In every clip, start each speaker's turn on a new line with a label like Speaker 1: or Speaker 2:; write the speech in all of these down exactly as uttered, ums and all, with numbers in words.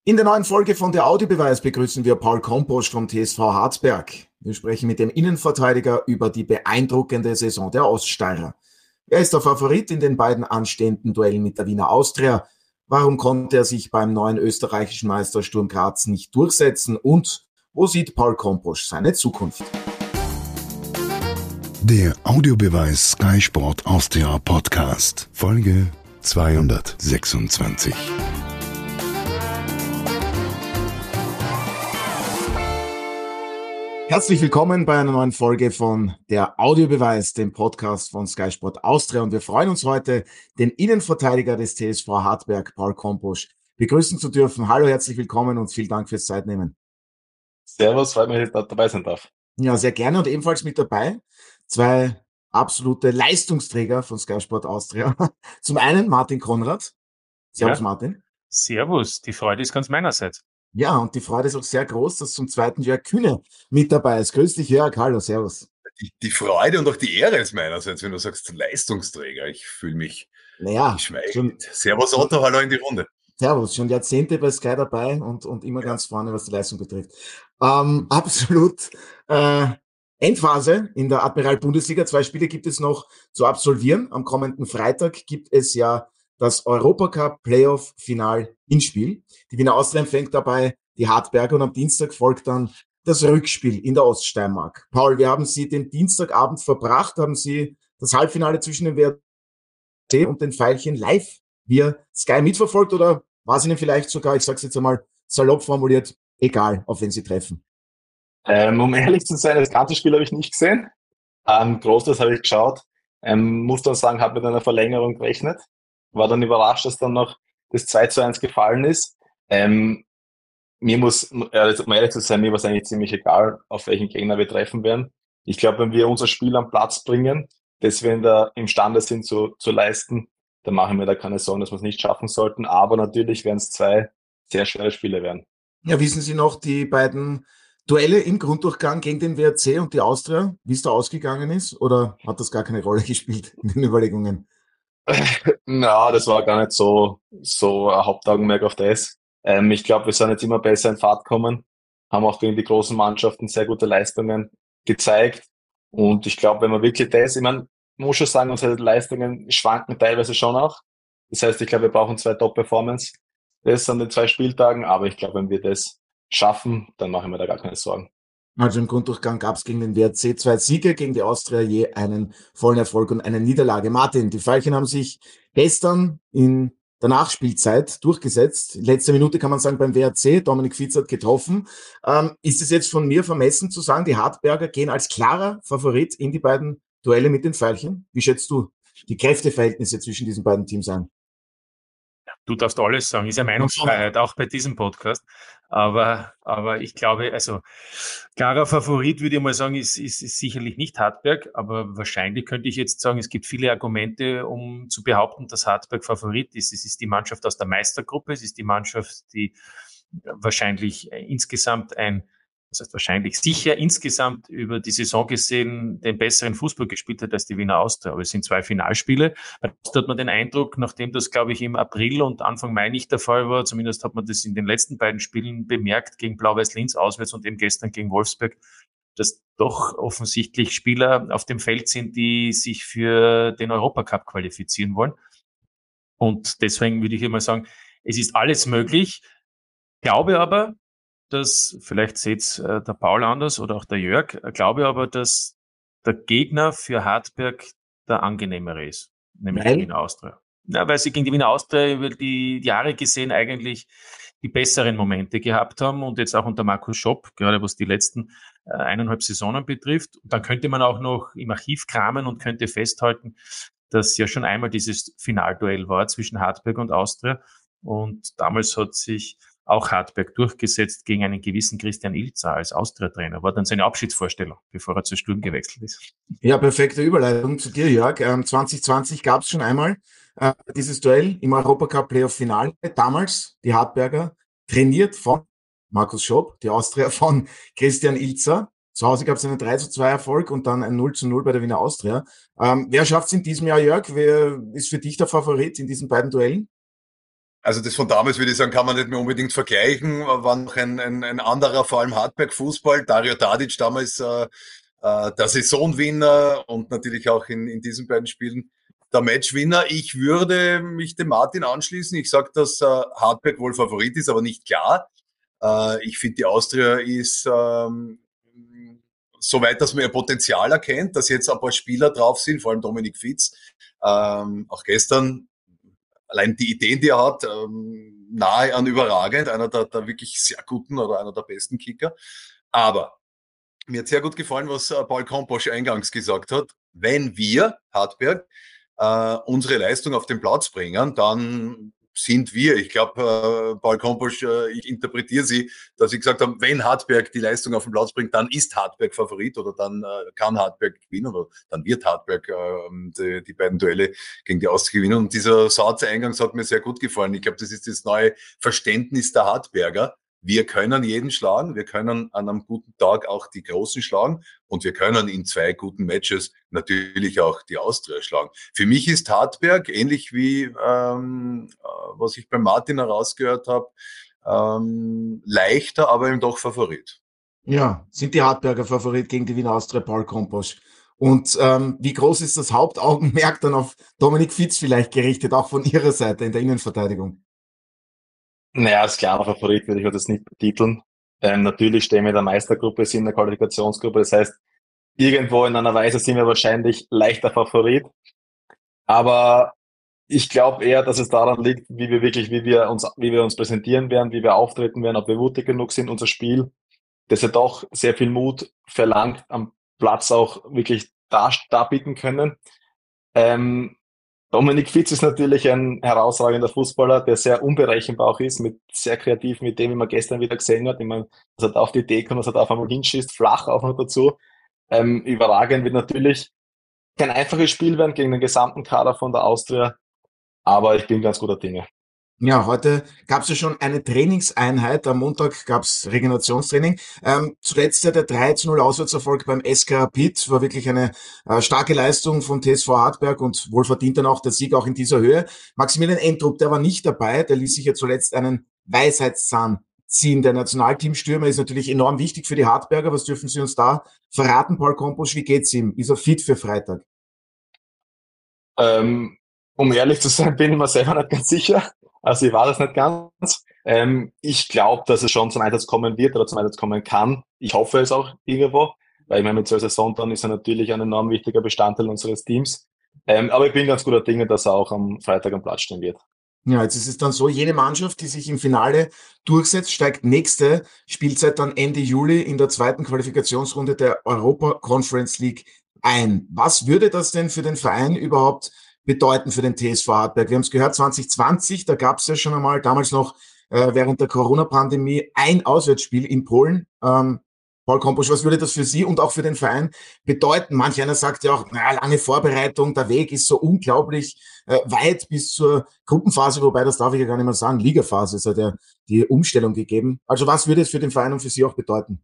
Speaker 1: In der neuen Folge von der Audiobeweis begrüßen wir Paul Komposch vom T S V Hartberg. Wir sprechen mit dem Innenverteidiger über die beeindruckende Saison der Oststeirer. Er ist der Favorit in den beiden anstehenden Duellen mit der Wiener Austria. Warum konnte er sich beim neuen österreichischen Meister Sturm Graz nicht durchsetzen? Und wo sieht Paul Komposch seine Zukunft?
Speaker 2: Der Audiobeweis Sky Sport Austria Podcast, Folge zweihundertsechsundzwanzig.
Speaker 1: Herzlich willkommen bei einer neuen Folge von der Audiobeweis, dem Podcast von Sky Sport Austria. Und wir freuen uns heute, den Innenverteidiger des T S V Hartberg, Paul Komposch, begrüßen zu dürfen. Hallo, herzlich willkommen und vielen Dank fürs Zeitnehmen.
Speaker 3: Servus, freut mich, dass ich da dabei sein darf.
Speaker 1: Ja, sehr gerne und ebenfalls mit dabei zwei absolute Leistungsträger von Sky Sport Austria. Zum einen Martin Konrad. Servus, ja. Martin.
Speaker 4: Servus, die Freude ist ganz meinerseits.
Speaker 1: Ja, und die Freude ist auch sehr groß, dass zum zweiten Jörg Kühne mit dabei ist. Grüß dich, Jörg. Hallo, servus.
Speaker 5: Die, die Freude und auch die Ehre ist meinerseits, wenn du sagst Leistungsträger. Ich fühle mich
Speaker 1: naja,
Speaker 5: geschmeichelt. Servus Otto, hallo in die Runde.
Speaker 1: Servus, schon Jahrzehnte bei Sky dabei und, und immer ja. ganz vorne, was die Leistung betrifft. Ähm, absolut äh, Endphase in der Admiral-Bundesliga. Zwei Spiele gibt es noch zu absolvieren. Am kommenden Freitag gibt es ja das Europacup-Playoff-Final-Hinspiel. Die Wiener Austria empfängt dabei die Hartberger und am Dienstag folgt dann das Rückspiel in der Oststeiermark. Paul, wir haben Sie den Dienstagabend verbracht, haben Sie das Halbfinale zwischen dem W R C und den Veilchen live via Sky mitverfolgt oder war es Ihnen vielleicht sogar, ich sage es jetzt einmal salopp formuliert, egal, auf wen Sie treffen?
Speaker 3: Ähm, um ehrlich zu sein, das ganze Spiel habe ich nicht gesehen. Ähm, Großteils habe ich geschaut. Ähm, muss dann sagen, habe mit einer Verlängerung gerechnet. War dann überrascht, dass dann noch das zwei zu eins gefallen ist. Ähm, mir muss, um ehrlich zu sein, mir war es eigentlich ziemlich egal, auf welchen Gegner wir treffen werden. Ich glaube, wenn wir unser Spiel am Platz bringen, das wir in der, imstande sind zu, zu leisten, dann machen wir da keine Sorgen, dass wir es nicht schaffen sollten. Aber natürlich werden es zwei sehr schwere Spiele werden.
Speaker 1: Ja, wissen Sie noch die beiden Duelle im Grunddurchgang gegen den W R C und die Austria, wie es da ausgegangen ist? Oder hat das gar keine Rolle gespielt in den Überlegungen?
Speaker 3: Na, das war gar nicht so, so ein Hauptaugenmerk auf das. Ähm, ich glaube, wir sind jetzt immer besser in Fahrt gekommen, haben auch gegen die großen Mannschaften sehr gute Leistungen gezeigt. Und ich glaube, wenn wir wirklich das, ich meine, man muss schon sagen, unsere Leistungen schwanken teilweise schon auch. Das heißt, ich glaube, wir brauchen zwei Top-Performance. Das an den zwei Spieltagen, aber ich glaube, wenn wir das schaffen, dann machen wir da gar keine Sorgen.
Speaker 1: Also im Grunddurchgang gab es gegen den W R C zwei Siege, gegen die Austria je einen vollen Erfolg und eine Niederlage. Martin, die Veilchen haben sich gestern in der Nachspielzeit durchgesetzt. Letzte Minute kann man sagen beim W R C, Dominik Fitz hat getroffen. Ähm, ist es jetzt von mir vermessen zu sagen, die Hartberger gehen als klarer Favorit in die beiden Duelle mit den Veilchen? Wie schätzt du die Kräfteverhältnisse zwischen diesen beiden Teams ein?
Speaker 4: Du darfst alles sagen, ist ja Meinungsfreiheit, auch bei diesem Podcast. Aber, aber ich glaube, also, klarer Favorit, würde ich mal sagen, ist, ist, ist sicherlich nicht Hartberg, aber wahrscheinlich könnte ich jetzt sagen, es gibt viele Argumente, um zu behaupten, dass Hartberg Favorit ist. Es ist die Mannschaft aus der Meistergruppe, es ist die Mannschaft, die wahrscheinlich insgesamt ein, das heißt wahrscheinlich sicher insgesamt über die Saison gesehen den besseren Fußball gespielt hat als die Wiener Austria. Aber es sind zwei Finalspiele. Da hat man den Eindruck, nachdem das, glaube ich, im April und Anfang Mai nicht der Fall war, zumindest hat man das in den letzten beiden Spielen bemerkt, gegen Blau-Weiß-Linz auswärts und eben gestern gegen Wolfsberg, dass doch offensichtlich Spieler auf dem Feld sind, die sich für den Europacup qualifizieren wollen. Und deswegen würde ich immer sagen, es ist alles möglich. Glaube aber, dass, vielleicht seht äh, der Paul anders oder auch der Jörg, glaube aber, dass der Gegner für Hartberg der angenehmere ist, nämlich
Speaker 1: Nein.
Speaker 4: die Wiener Austria. Ja, weil sie gegen die Wiener Austria über die Jahre gesehen eigentlich die besseren Momente gehabt haben und jetzt auch unter Markus Schopp, gerade was die letzten äh, eineinhalb Saisonen betrifft. Und dann könnte man auch noch im Archiv kramen und könnte festhalten, dass ja schon einmal dieses Finalduell war zwischen Hartberg und Austria. Und damals hat sich auch Hartberg durchgesetzt gegen einen gewissen Christian Ilzer als Austria-Trainer. War dann seine Abschiedsvorstellung, bevor er zu Sturm gewechselt ist.
Speaker 1: Ja, perfekte Überleitung zu dir, Jörg. Ähm, zwanzig zwanzig gab es schon einmal äh, dieses Duell im Europacup-Playoff-Finale. Damals die Hartberger, trainiert von Markus Schopp, die Austria von Christian Ilzer. Zu Hause gab es einen drei zu zwei Erfolg und dann ein null zu null bei der Wiener Austria. Ähm, wer schafft es in diesem Jahr, Jörg? Wer ist für dich der Favorit in diesen beiden Duellen?
Speaker 5: also das von damals, würde ich sagen, kann man nicht mehr unbedingt vergleichen. War noch ein, ein, ein anderer, vor allem Hartberg-Fußball. Dario Tadic damals äh, äh, der Saisonwinner und natürlich auch in, in diesen beiden Spielen der Matchwinner. Ich würde mich dem Martin anschließen. Ich sage, dass äh, Hartberg wohl Favorit ist, aber nicht klar. Äh, ich finde, die Austria ist ähm, soweit, dass man ihr Potenzial erkennt, dass jetzt ein paar Spieler drauf sind, vor allem Dominik Fitz. Ähm, auch gestern, allein die Ideen, die er hat, ähm, nahe an überragend, einer der, der wirklich sehr guten oder einer der besten Kicker. Aber mir hat sehr gut gefallen, was äh, Paul Komposch eingangs gesagt hat. Wenn wir, Hartberg, äh, unsere Leistung auf den Platz bringen, dann sind wir, ich glaube, äh, Paul Komposch, äh, ich interpretiere sie, dass sie gesagt haben, wenn Hartberg die Leistung auf den Platz bringt, dann ist Hartberg Favorit oder dann äh, kann Hartberg gewinnen oder dann wird Hartberg äh, die, die beiden Duelle gegen die Austria gewinnen. Und dieser Satz eingangs hat mir sehr gut gefallen. Ich glaube, das ist das neue Verständnis der Hartberger. Wir können jeden schlagen, wir können an einem guten Tag auch die Großen schlagen und wir können in zwei guten Matches natürlich auch die Austria schlagen. Für mich ist Hartberg, ähnlich wie ähm, was ich bei Martin herausgehört habe, ähm, leichter, aber eben doch Favorit.
Speaker 1: Ja, sind die Hartberger Favorit gegen die Wiener Austria, Paul Komposch. Und ähm, wie groß ist das Hauptaugenmerk dann auf Dominik Fitz vielleicht gerichtet, auch von Ihrer Seite in der Innenverteidigung?
Speaker 3: Naja, als klarer Favorit würde ich das nicht betiteln. Ähm, natürlich stehen wir in der Meistergruppe, sind in der Qualifikationsgruppe. Das heißt, irgendwo in einer Weise sind wir wahrscheinlich leichter Favorit. Aber ich glaube eher, dass es daran liegt, wie wir wirklich, wie wir uns, wie wir uns präsentieren werden, wie wir auftreten werden, ob wir mutig genug sind, unser Spiel, das ja doch sehr viel Mut verlangt, am Platz auch wirklich da, da bieten können. Ähm, Dominik Fitz ist natürlich ein herausragender Fußballer, der sehr unberechenbar auch ist, mit sehr kreativ mit dem, wie man gestern wieder gesehen hat. Ich meine, dass er da auf die Idee kommt, dass er da auf einmal hinschießt, flach auch noch dazu. Ähm, überragend wird natürlich kein einfaches Spiel werden gegen den gesamten Kader von der Austria, aber ich bin ganz guter Dinge.
Speaker 1: Ja, heute gab es ja schon eine Trainingseinheit. Am Montag gab es Regenerationstraining. Ähm, zuletzt ja der drei zu null Auswärtserfolg beim S K Rapid. War wirklich eine äh, starke Leistung von T S V Hartberg und wohlverdient dann auch der Sieg auch in dieser Höhe. Maximilian Entrup, der war nicht dabei. Der ließ sich ja zuletzt einen Weisheitszahn ziehen. Der Nationalteamstürmer ist natürlich enorm wichtig für die Hartberger. Was dürfen Sie uns da verraten, Paul Komposch? Wie geht's ihm? Ist er fit für Freitag?
Speaker 3: Ähm, um ehrlich zu sein, bin ich mir selber nicht ganz sicher. Also ich war das nicht ganz. Ähm, ich glaube, dass es schon zum Einsatz kommen wird oder zum Einsatz kommen kann. Ich hoffe es auch irgendwo, weil ich meine, mit zwölf Saisontoren ist er natürlich ein enorm wichtiger Bestandteil unseres Teams. Ähm, aber ich bin ganz guter Dinge, dass er auch am Freitag am Platz stehen wird.
Speaker 1: Ja, jetzt ist es dann so, jede Mannschaft, die sich im Finale durchsetzt, steigt nächste Spielzeit dann Ende Juli in der zweiten Qualifikationsrunde der Europa Conference League ein. Was würde das denn für den Verein überhaupt bedeuten, für den T S V Hartberg? Wir haben es gehört, zwanzig zwanzig, da gab es ja schon einmal, damals noch äh, während der Corona-Pandemie, ein Auswärtsspiel in Polen. Ähm, Paul Komposch, was würde das für Sie und auch für den Verein bedeuten? Manch einer sagt ja auch, naja, lange Vorbereitung, der Weg ist so unglaublich äh, weit bis zur Gruppenphase, wobei das darf ich ja gar nicht mehr sagen, Ligaphase, es hat ja die Umstellung gegeben. Also was würde es für den Verein und für Sie auch bedeuten?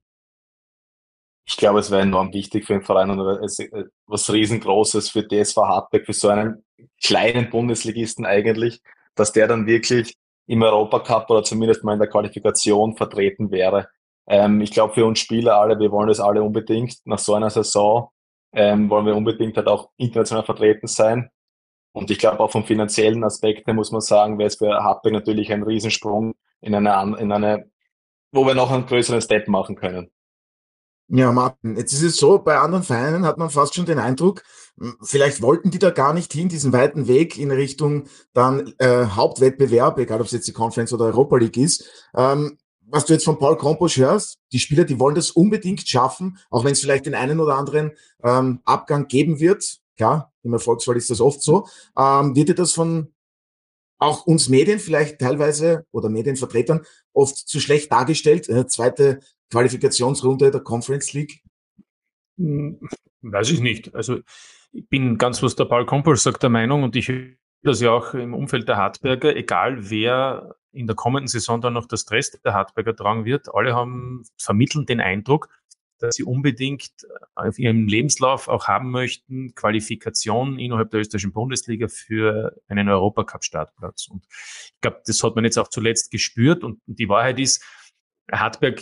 Speaker 3: Ich glaube, es wäre enorm wichtig für den Verein und was riesengroßes für T S V Hartberg, für so einen kleinen Bundesligisten eigentlich, dass der dann wirklich im Europacup oder zumindest mal in der Qualifikation vertreten wäre. Ähm, ich glaube, für uns Spieler alle, wir wollen das alle unbedingt. Nach so einer Saison ähm, wollen wir unbedingt halt auch international vertreten sein. Und ich glaube, auch vom finanziellen Aspekt her muss man sagen, wäre es für Hartberg natürlich ein Riesensprung in eine, in eine, wo wir noch einen größeren Step machen können.
Speaker 1: Ja, Martin, jetzt ist es so, bei anderen Vereinen hat man fast schon den Eindruck, vielleicht wollten die da gar nicht hin, diesen weiten Weg in Richtung dann äh, Hauptwettbewerb, egal ob es jetzt die Conference oder Europa League ist. Ähm, was du jetzt von Paul Komposch hörst, die Spieler, die wollen das unbedingt schaffen, auch wenn es vielleicht den einen oder anderen ähm, Abgang geben wird. Klar, im Erfolgsfall ist das oft so. Ähm, wird dir das von auch uns Medien vielleicht teilweise oder Medienvertretern oft zu schlecht dargestellt? Äh, zweite Qualifikationsrunde der Conference League?
Speaker 4: Hm, weiß ich nicht. Also ich bin ganz, was der Paul Komposch sagt, der Meinung, und ich höre das ja auch im Umfeld der Hartberger, egal wer in der kommenden Saison dann noch das Dress der Hartberger tragen wird, alle haben vermitteln den Eindruck, dass sie unbedingt auf ihrem Lebenslauf auch haben möchten, Qualifikation innerhalb der österreichischen Bundesliga für einen Europacup-Startplatz. Und ich glaube, das hat man jetzt auch zuletzt gespürt. Und die Wahrheit ist, Hartberg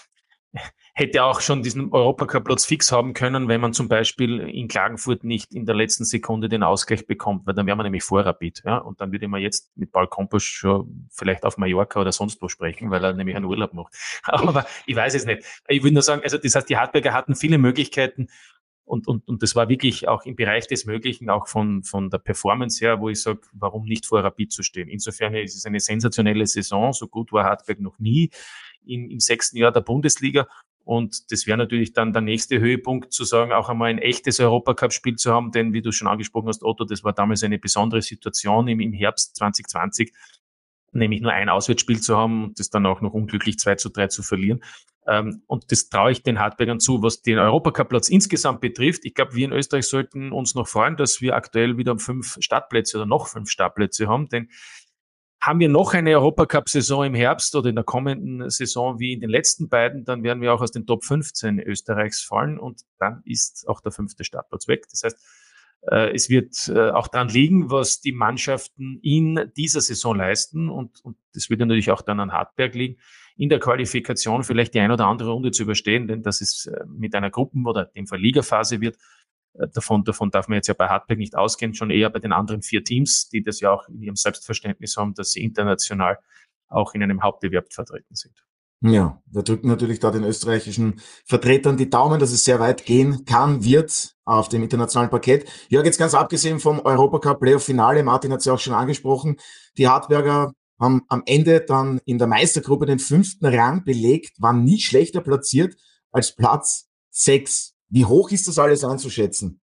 Speaker 4: hätte auch schon diesen Europacup-Platz fix haben können, wenn man zum Beispiel in Klagenfurt nicht in der letzten Sekunde den Ausgleich bekommt, weil dann wäre man nämlich vor Rapid. Ja? Und dann würde man jetzt mit Paul Kompos schon vielleicht auf Mallorca oder sonst wo sprechen, weil er nämlich einen Urlaub macht. Aber ich weiß es nicht. Ich würde nur sagen, also das heißt, die Hartberger hatten viele Möglichkeiten und, und, und das war wirklich auch im Bereich des Möglichen, auch von, von der Performance her, wo ich sage, warum nicht vor Rapid zu stehen. Insofern ist es eine sensationelle Saison. So gut war Hartberg noch nie in, im sechsten Jahr der Bundesliga. Und das wäre natürlich dann der nächste Höhepunkt, zu sagen, auch einmal ein echtes Europacup-Spiel zu haben, denn wie du schon angesprochen hast, Otto, das war damals eine besondere Situation im, im Herbst zwanzig zwanzig, nämlich nur ein Auswärtsspiel zu haben und das dann auch noch unglücklich zwei zu drei zu verlieren. Ähm, und das traue ich den Hartbergern zu, was den Europacup-Platz insgesamt betrifft. Ich glaube, wir in Österreich sollten uns noch freuen, dass wir aktuell wieder fünf Startplätze oder noch fünf Startplätze haben, denn haben wir noch eine Europacup-Saison im Herbst oder in der kommenden Saison wie in den letzten beiden, dann werden wir auch aus den Top fünfzehn Österreichs fallen und dann ist auch der fünfte Startplatz weg. Das heißt, äh, es wird äh, auch daran liegen, was die Mannschaften in dieser Saison leisten und, und das wird natürlich auch dann an Hartberg liegen, in der Qualifikation vielleicht die ein oder andere Runde zu überstehen, denn das ist äh, mit einer Gruppen- oder in dem Fall Ligaphase wird. Davon, davon darf man jetzt ja bei Hartberg nicht ausgehen, schon eher bei den anderen vier Teams, die das ja auch in ihrem Selbstverständnis haben, dass sie international auch in einem Hauptbewerb vertreten sind.
Speaker 1: Ja, wir drücken natürlich da den österreichischen Vertretern die Daumen, dass es sehr weit gehen kann, wird auf dem internationalen Parkett. Jörg, jetzt ganz abgesehen vom Europacup-Playoff-Finale, Martin hat es ja auch schon angesprochen, die Hartberger haben am Ende dann in der Meistergruppe den fünften Rang belegt, waren nie schlechter platziert als Platz sechs. Wie hoch ist das alles einzuschätzen?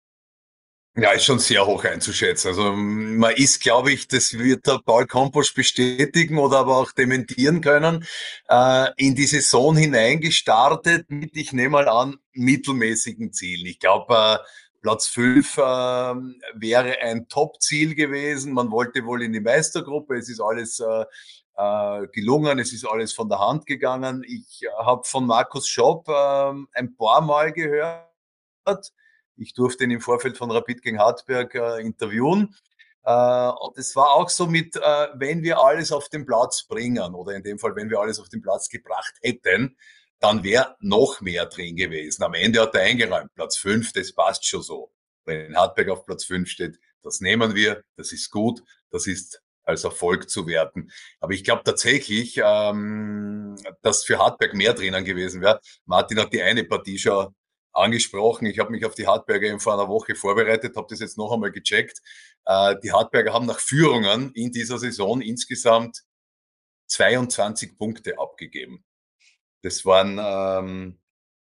Speaker 5: Ja, ist schon sehr hoch einzuschätzen. Also man ist, glaube ich, das wird der Paul Kompos bestätigen oder aber auch dementieren können, äh, in die Saison hineingestartet mit, ich nehme mal an, mittelmäßigen Zielen. Ich glaube, äh, Platz fünf äh, wäre ein Top-Ziel gewesen. Man wollte wohl in die Meistergruppe. Es ist alles äh, äh, gelungen. Es ist alles von der Hand gegangen. Ich äh, habe von Markus Schopp äh, ein paar Mal gehört. Ich durfte ihn im Vorfeld von Rapid gegen Hartberg äh, interviewen. Äh, und es war auch so mit, äh, wenn wir alles auf den Platz bringen, oder in dem Fall, wenn wir alles auf den Platz gebracht hätten, dann wäre noch mehr drin gewesen. Am Ende hat er eingeräumt, Platz fünf, das passt schon so. Wenn Hartberg auf Platz fünf steht, das nehmen wir, das ist gut, das ist als Erfolg zu werten. Aber ich glaube tatsächlich, ähm, dass für Hartberg mehr drinnen gewesen wäre. Martin hat die eine Partie schon angesprochen. Ich habe mich auf die Hartberger eben vor einer Woche vorbereitet, habe das jetzt noch einmal gecheckt. Äh, die Hartberger haben nach Führungen in dieser Saison insgesamt zweiundzwanzig Punkte abgegeben. Das waren ähm,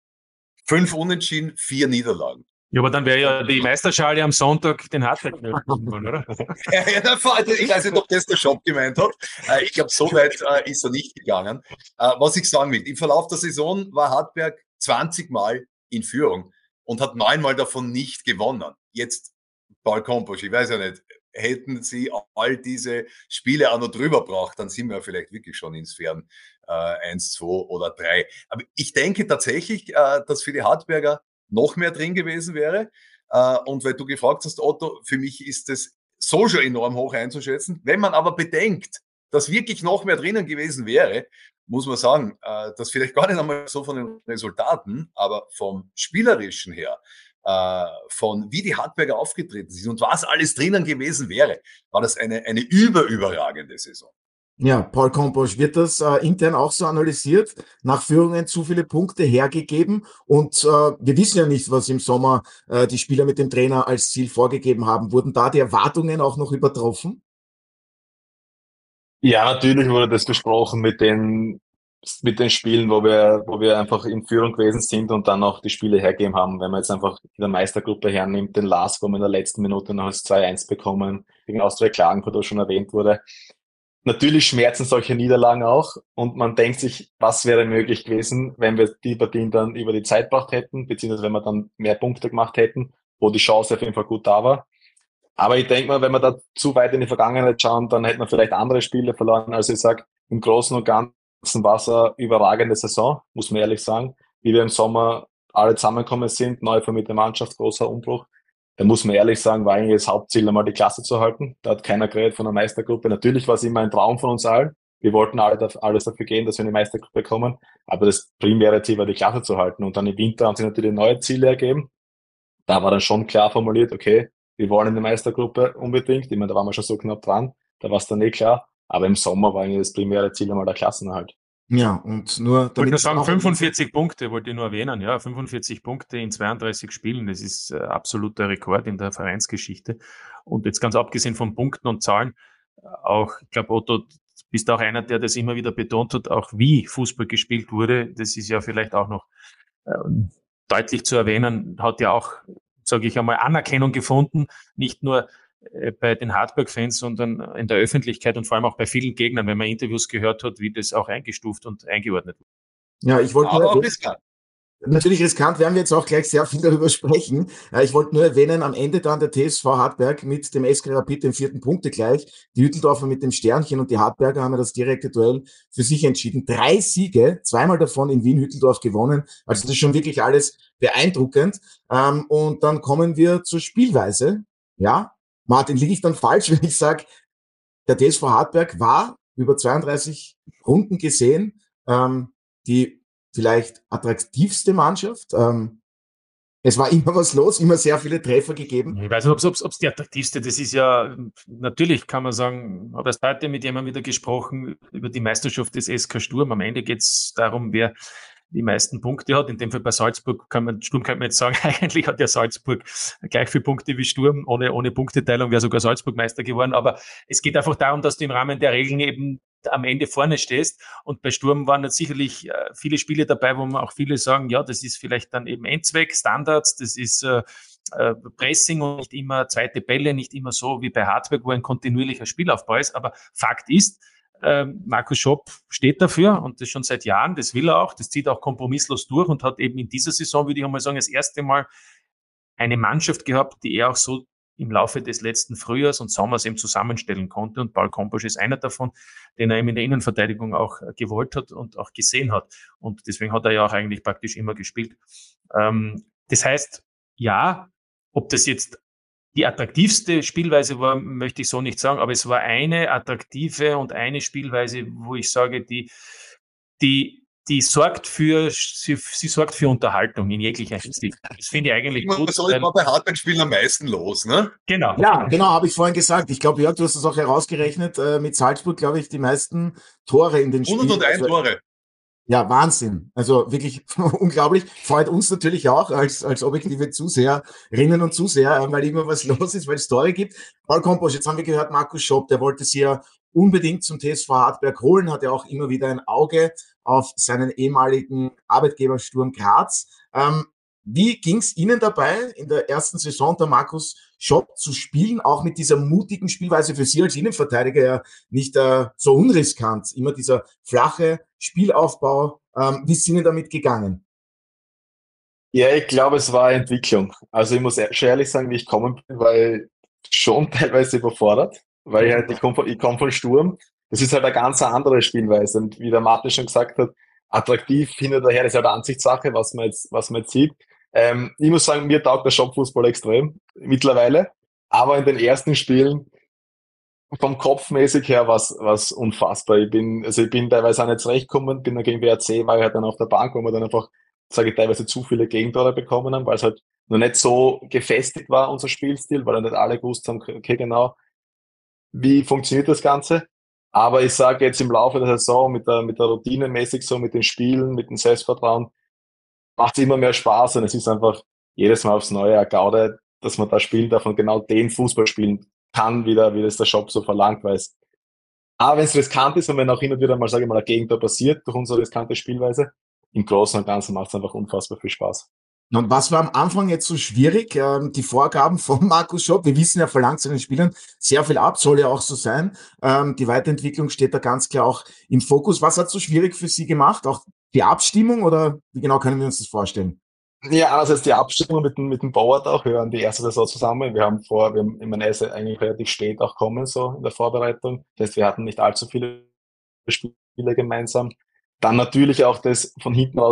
Speaker 5: fünf Unentschieden, vier Niederlagen.
Speaker 4: Ja, aber dann wäre ja die Meisterschale am Sonntag den Hartberg, oder?
Speaker 5: Ja, ja, ich weiß nicht, ob das der Shop gemeint hat. Äh, ich glaube, so weit äh, ist er nicht gegangen. Äh, was ich sagen will, im Verlauf der Saison war Hartberg zwanzig Mal in Führung und hat neunmal davon nicht gewonnen. Jetzt Paul Kompos, ich weiß ja nicht, hätten sie all diese Spiele auch noch drüber gebracht, dann sind wir vielleicht wirklich schon in Sphären äh, eins, zwei oder drei. Aber ich denke tatsächlich, äh, dass für die Hartberger noch mehr drin gewesen wäre. Äh, und weil du gefragt hast, Otto, für mich ist das so schon enorm hoch einzuschätzen. Wenn man aber bedenkt, dass wirklich noch mehr drinnen gewesen wäre, muss man sagen, äh, dass vielleicht gar nicht einmal so von den Resultaten, aber vom Spielerischen her, äh, von wie die Hartberger aufgetreten sind und was alles drinnen gewesen wäre, war das eine, eine überüberragende Saison.
Speaker 1: Ja, Paul Kompos, wird das äh, intern auch so analysiert? Nach Führungen zu viele Punkte hergegeben und äh, wir wissen ja nicht, was im Sommer äh, die Spieler mit dem Trainer als Ziel vorgegeben haben. Wurden da die Erwartungen auch noch übertroffen?
Speaker 3: Ja, natürlich wurde das besprochen mit den, mit den Spielen, wo wir, wo wir einfach in Führung gewesen sind und dann auch die Spiele hergeben haben. Wenn man jetzt einfach in der Meistergruppe hernimmt, den Lars, wo wir in der letzten Minute noch das zwei eins bekommen, gegen Austria Klagenfurt, wo schon erwähnt wurde. Natürlich schmerzen solche Niederlagen auch und man denkt sich, was wäre möglich gewesen, wenn wir die Partien dann über die Zeit gebracht hätten, beziehungsweise wenn wir dann mehr Punkte gemacht hätten, wo die Chance auf jeden Fall gut da war. Aber ich denke mal, wenn wir da zu weit in die Vergangenheit schauen, dann hätten wir vielleicht andere Spiele verloren. Also ich sage, im Großen und Ganzen war es eine überragende Saison, muss man ehrlich sagen, wie wir im Sommer alle zusammengekommen sind, neu formierte Mannschaft, großer Umbruch. Da muss man ehrlich sagen, war eigentlich das Hauptziel, einmal die Klasse zu halten. Da hat keiner geredet von einer Meistergruppe. Natürlich war es immer ein Traum von uns allen. Wir wollten alle da, alles dafür gehen, dass wir in die Meistergruppe kommen. Aber das primäre Ziel war, die Klasse zu halten. Und dann im Winter haben sich natürlich neue Ziele ergeben. Da war dann schon klar formuliert, okay, wir wollen in die Meistergruppe unbedingt. Ich meine, da waren wir schon so knapp dran. Da war es dann eh klar. Aber im Sommer war eigentlich das primäre Ziel einmal der Klassenerhalt.
Speaker 1: Ja, und nur
Speaker 4: Ich wollte nur sagen, fünfundvierzig Punkte, wollte ich nur erwähnen, ja, fünfundvierzig Punkte in zweiunddreißig Spielen, das ist äh, absoluter Rekord in der Vereinsgeschichte. Und jetzt ganz abgesehen von Punkten und Zahlen, auch, ich glaube, Otto, du bist auch einer, der das immer wieder betont hat, auch wie Fußball gespielt wurde, das ist ja vielleicht auch noch äh, deutlich zu erwähnen, hat ja auch, sage ich einmal, Anerkennung gefunden, nicht nur bei den Hartberg-Fans, sondern in der Öffentlichkeit und vor allem auch bei vielen Gegnern, wenn man Interviews gehört hat, wie das auch eingestuft und eingeordnet wird.
Speaker 1: Ja, ich wollte
Speaker 5: Aber
Speaker 1: nur
Speaker 5: auch riskant.
Speaker 1: Natürlich riskant, werden wir jetzt auch gleich sehr viel darüber sprechen. Ich wollte nur erwähnen, am Ende dann der T S V Hartberg mit dem S K Rapid im vierten Punkte gleich. Die Hütteldorfer mit dem Sternchen und die Hartberger haben ja das direkte Duell für sich entschieden. Drei Siege, zweimal davon in Wien-Hütteldorf gewonnen. Also das ist schon wirklich alles beeindruckend. Und dann kommen wir zur Spielweise. Ja, Martin, liege ich dann falsch, wenn ich sage, der T S V Hartberg war über zweiunddreißig Runden gesehen die vielleicht attraktivste Mannschaft. Ähm, es war immer was los, immer sehr viele Treffer gegeben.
Speaker 4: Ich weiß nicht, ob es die attraktivste, das ist ja, natürlich kann man sagen, habe erst heute mit jemandem wieder gesprochen über die Meisterschaft des S K Sturm. Am Ende geht es darum, wer die meisten Punkte hat. In dem Fall bei Salzburg kann man, Sturm könnte man jetzt sagen, eigentlich hat ja Salzburg gleich viele Punkte wie Sturm. Ohne, ohne Punkteteilung wäre sogar Salzburg Meister geworden. Aber es geht einfach darum, dass du im Rahmen der Regeln eben am Ende vorne stehst. Und bei Sturm waren jetzt sicherlich äh, viele Spiele dabei, wo man auch viele sagen, ja, das ist vielleicht dann eben Endzweck, Standards, das ist äh, äh, Pressing und nicht immer zweite Bälle, nicht immer so wie bei Hartberg, wo ein kontinuierlicher Spielaufbau ist. Aber Fakt ist, äh, Markus Schopp steht dafür und das schon seit Jahren, das will er auch, das zieht auch kompromisslos durch und hat eben in dieser Saison, würde ich einmal sagen, das erste Mal eine Mannschaft gehabt, die er auch so im Laufe des letzten Frühjahrs und Sommers eben zusammenstellen konnte. Und Paul Komposch ist einer davon, den er eben in der Innenverteidigung auch gewollt hat und auch gesehen hat. Und deswegen hat er ja auch eigentlich praktisch immer gespielt. Ähm, das heißt, ja, ob das jetzt die attraktivste Spielweise war, möchte ich so nicht sagen, aber es war eine attraktive und eine Spielweise, wo ich sage, die, die, die sorgt für, sie, sie sorgt für Unterhaltung in jeglicher Hinsicht. Das finde ich eigentlich
Speaker 5: Man
Speaker 4: gut.
Speaker 5: soll mal bei Hartberg-Spielen am meisten los, ne?
Speaker 4: Genau.
Speaker 1: Ja, genau, habe ich vorhin gesagt. Ich glaube, Jörg, du hast das auch herausgerechnet. Äh, mit Salzburg, glaube ich, die meisten Tore in den Spielen.
Speaker 5: hunderteins Tore.
Speaker 1: Ja, Wahnsinn. Also wirklich unglaublich. Freut uns natürlich auch als, als objektive Zuseherinnen und Zuseher, weil immer was los ist, weil es Tore gibt. Paul Komposch, jetzt haben wir gehört, Markus Schopp, der wollte sie ja unbedingt zum T S V Hartberg holen, hat ja auch immer wieder ein Auge auf seinen ehemaligen Arbeitgeber Sturm Graz. Ähm, wie ging es Ihnen dabei, in der ersten Saison unter Markus Schopp zu spielen, auch mit dieser mutigen Spielweise für Sie als Innenverteidiger ja nicht äh, so unriskant, immer dieser flache Spielaufbau. Ähm, wie ist Ihnen damit gegangen?
Speaker 3: Ja, ich glaube, es war eine Entwicklung. Also ich muss schon ehrlich sagen, wie ich gekommen bin, weil schon teilweise überfordert, weil ich halt, ich komme von, ich komm von Sturm. Das ist halt eine ganz andere Spielweise. Und wie der Martin schon gesagt hat, attraktiv hin oder her, das ist halt eine Ansichtssache, was man jetzt, was man jetzt sieht. Ähm, ich muss sagen, mir taugt der Shop-Fußball extrem mittlerweile, aber in den ersten Spielen vom Kopfmäßig her was was unfassbar. Ich bin also ich bin teilweise auch nicht zurechtgekommen, bin dann gegen W R C, war ich halt dann auf der Bank, wo wir dann einfach, sage ich, teilweise zu viele Gegentore bekommen haben, weil es halt noch nicht so gefestigt war, unser Spielstil, weil dann nicht alle gewusst haben, okay, genau, wie funktioniert das Ganze. Aber ich sage jetzt im Laufe der Saison mit der mit der Routine mäßig so, mit den Spielen, mit dem Selbstvertrauen, macht es immer mehr Spaß und es ist einfach jedes Mal aufs Neue eine Gaude, dass man da spielen darf und genau den Fußball spielen kann, wieder, wie das der Shop so verlangt, weil es, aber wenn es riskant ist und wenn auch hin und wieder mal, sage ich mal, ein Gegentor passiert durch unsere riskante Spielweise, im Großen und Ganzen macht es einfach unfassbar viel Spaß.
Speaker 1: Und was war am Anfang jetzt so schwierig? Ähm, die Vorgaben von Markus Schopp, wir wissen, er verlangt seinen Spielern sehr viel ab, soll ja auch so sein. Ähm, die Weiterentwicklung steht da ganz klar auch im Fokus. Was hat so schwierig für Sie gemacht? Auch die Abstimmung oder wie genau können wir uns das vorstellen?
Speaker 3: Ja, einerseits die Abstimmung mit dem, mit dem Bauert auch, wir waren die erste Saison zusammen, wir haben vor, wir haben, ich meine, er ist eigentlich relativ spät auch kommen, so in der Vorbereitung. Das heißt, wir hatten nicht allzu viele Spiele gemeinsam. Dann natürlich auch das von hinten aus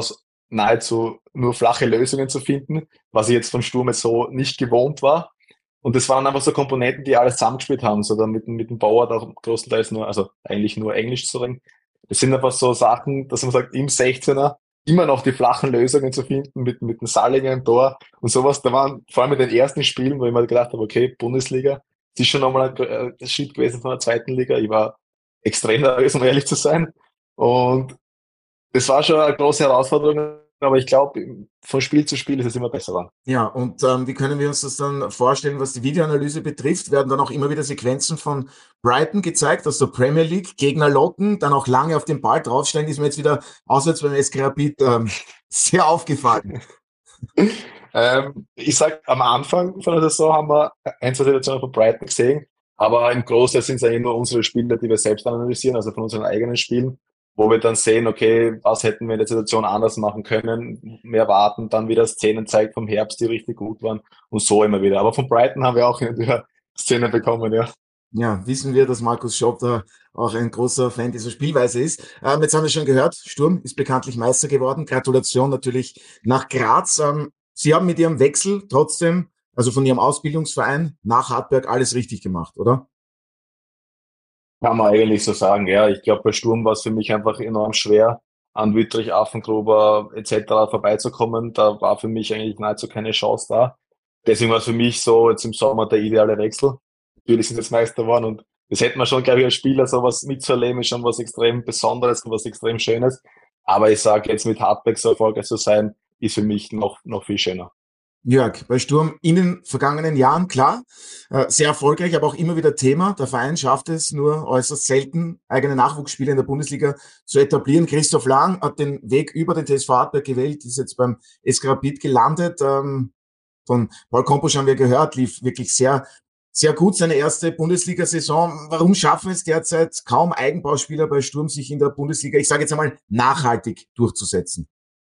Speaker 3: nahezu nur flache Lösungen zu finden, was ich jetzt von Sturm jetzt so nicht gewohnt war. Und das waren einfach so Komponenten, die alles zusammengespielt haben, so dann mit, mit dem Bauer auch größtenteils nur, also eigentlich nur Englisch zu reden. Das sind einfach so Sachen, dass man sagt, im sechzehner immer noch die flachen Lösungen zu finden mit, mit dem Sallinger im Tor und sowas. Da waren vor allem in den ersten Spielen, wo ich mir gedacht habe, okay, Bundesliga, das ist schon nochmal ein, ein Schritt gewesen von der zweiten Liga. Ich war extrem nervös, um ehrlich zu sein. Und das war schon eine große Herausforderung, aber ich glaube, von Spiel zu Spiel ist es immer besser.
Speaker 1: Ja, und ähm, wie können wir uns das dann vorstellen, was die Videoanalyse betrifft? Werden dann auch immer wieder Sequenzen von Brighton gezeigt, aus der Premier League, Gegner locken, dann auch lange auf den Ball draufsteigen, ist mir jetzt wieder auswärts beim S K Rapid ähm, sehr aufgefallen.
Speaker 3: ähm, ich sag, am Anfang von der Saison haben wir ein, zwei Situationen von Brighton gesehen, aber im Großteil sind es eigentlich nur unsere Spiele, die wir selbst analysieren, also von unseren eigenen Spielen, wo wir dann sehen, okay, was hätten wir in der Situation anders machen können, mehr warten, dann wieder Szenen zeigt vom Herbst, die richtig gut waren und so immer wieder. Aber von Brighton haben wir auch wieder Szenen bekommen, ja.
Speaker 1: Ja, wissen wir, dass Markus Schopp da auch ein großer Fan dieser Spielweise ist. Ähm, jetzt haben wir schon gehört, Sturm ist bekanntlich Meister geworden. Gratulation natürlich nach Graz. Ähm, Sie haben mit Ihrem Wechsel trotzdem, also von Ihrem Ausbildungsverein nach Hartberg, alles richtig gemacht, oder?
Speaker 3: Kann man eigentlich so sagen, ja. Ich glaube, bei Sturm war es für mich einfach enorm schwer, an Wittrich, Affengruber et cetera vorbeizukommen. Da war für mich eigentlich nahezu keine Chance da. Deswegen war es für mich so jetzt im Sommer der ideale Wechsel. Natürlich sind jetzt Meister geworden und das hätte man schon, glaube ich, als Spieler sowas mitzuerleben, ist schon was extrem Besonderes und was extrem Schönes. Aber ich sage, jetzt mit Hartberg so erfolgreich zu sein, ist für mich noch, noch viel schöner.
Speaker 1: Jörg, bei Sturm in den vergangenen Jahren, klar, äh, sehr erfolgreich, aber auch immer wieder Thema. Der Verein schafft es nur äußerst selten, eigene Nachwuchsspieler in der Bundesliga zu etablieren. Christoph Lang hat den Weg über den T S V Hartberg gewählt, ist jetzt beim S K Rapid gelandet. Ähm, von Paul Komposch haben wir gehört, lief wirklich sehr, sehr gut seine erste Bundesliga-Saison. Warum schaffen es derzeit kaum Eigenbauspieler bei Sturm, sich in der Bundesliga, ich sage jetzt einmal, nachhaltig durchzusetzen?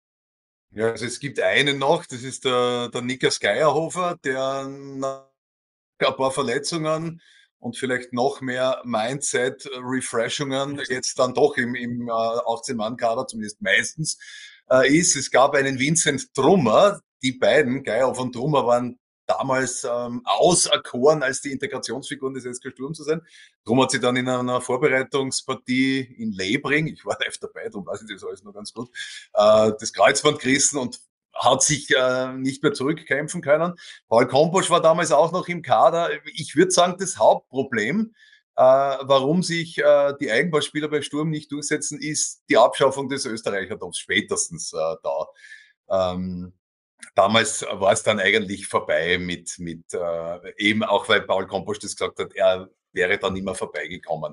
Speaker 5: Ja, also es gibt einen noch, das ist der, der Niklas Geierhofer, der nach ein paar Verletzungen und vielleicht noch mehr Mindset-Refreshungen jetzt dann doch im, im äh, achtzehn-Mann-Kader, zumindest meistens, äh, ist. Es gab einen Vincent Trummer, die beiden, Geierhofer und Trummer, waren damals ähm, auserkoren, als die Integrationsfiguren des S K Sturm zu sein. Drum hat sie dann in einer Vorbereitungspartie in Lebring, ich war live dabei, darum weiß ich das alles noch ganz gut, äh, das Kreuzband gerissen und hat sich äh, nicht mehr zurückkämpfen können. Paul Komposch war damals auch noch im Kader. Ich würde sagen, das Hauptproblem, äh, warum sich äh, die Eigenbauspieler bei Sturm nicht durchsetzen, ist die Abschaffung des Österreicher-Tops, spätestens äh, da. Ähm, Damals war es dann eigentlich vorbei mit, mit äh, eben auch, weil Paul Komposch das gesagt hat, er wäre dann immer vorbeigekommen.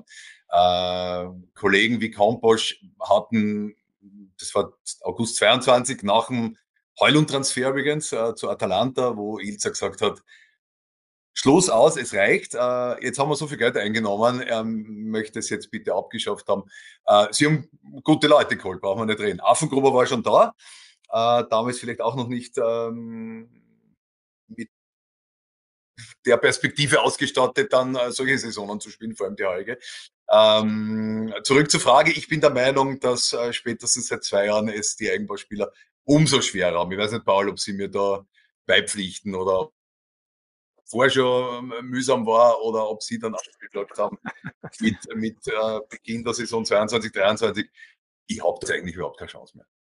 Speaker 5: Äh, Kollegen wie Komposch hatten, das war August zweiundzwanzig, nach dem Heulund-Transfer übrigens äh, zu Atalanta, wo Ilza gesagt hat, Schluss aus, es reicht. Äh, jetzt haben wir so viel Geld eingenommen, er möchte es jetzt bitte abgeschafft haben. Äh, sie haben gute Leute geholt, brauchen wir nicht reden. Affengruber war schon da. Äh, damals vielleicht auch noch nicht ähm, mit der Perspektive ausgestattet, dann äh, solche Saisonen zu spielen, vor allem die heutige. Ähm, zurück zur Frage. Ich bin der Meinung, dass äh, spätestens seit zwei Jahren es die Eigenbauspieler umso schwerer haben. Ich weiß nicht, Paul, ob Sie mir da beipflichten oder vorher schon mühsam war oder ob Sie dann abgeschlagt haben mit, mit äh, Beginn der Saison zweiundzwanzig, dreiundzwanzig. Ich habe da eigentlich überhaupt keine Chance mehr.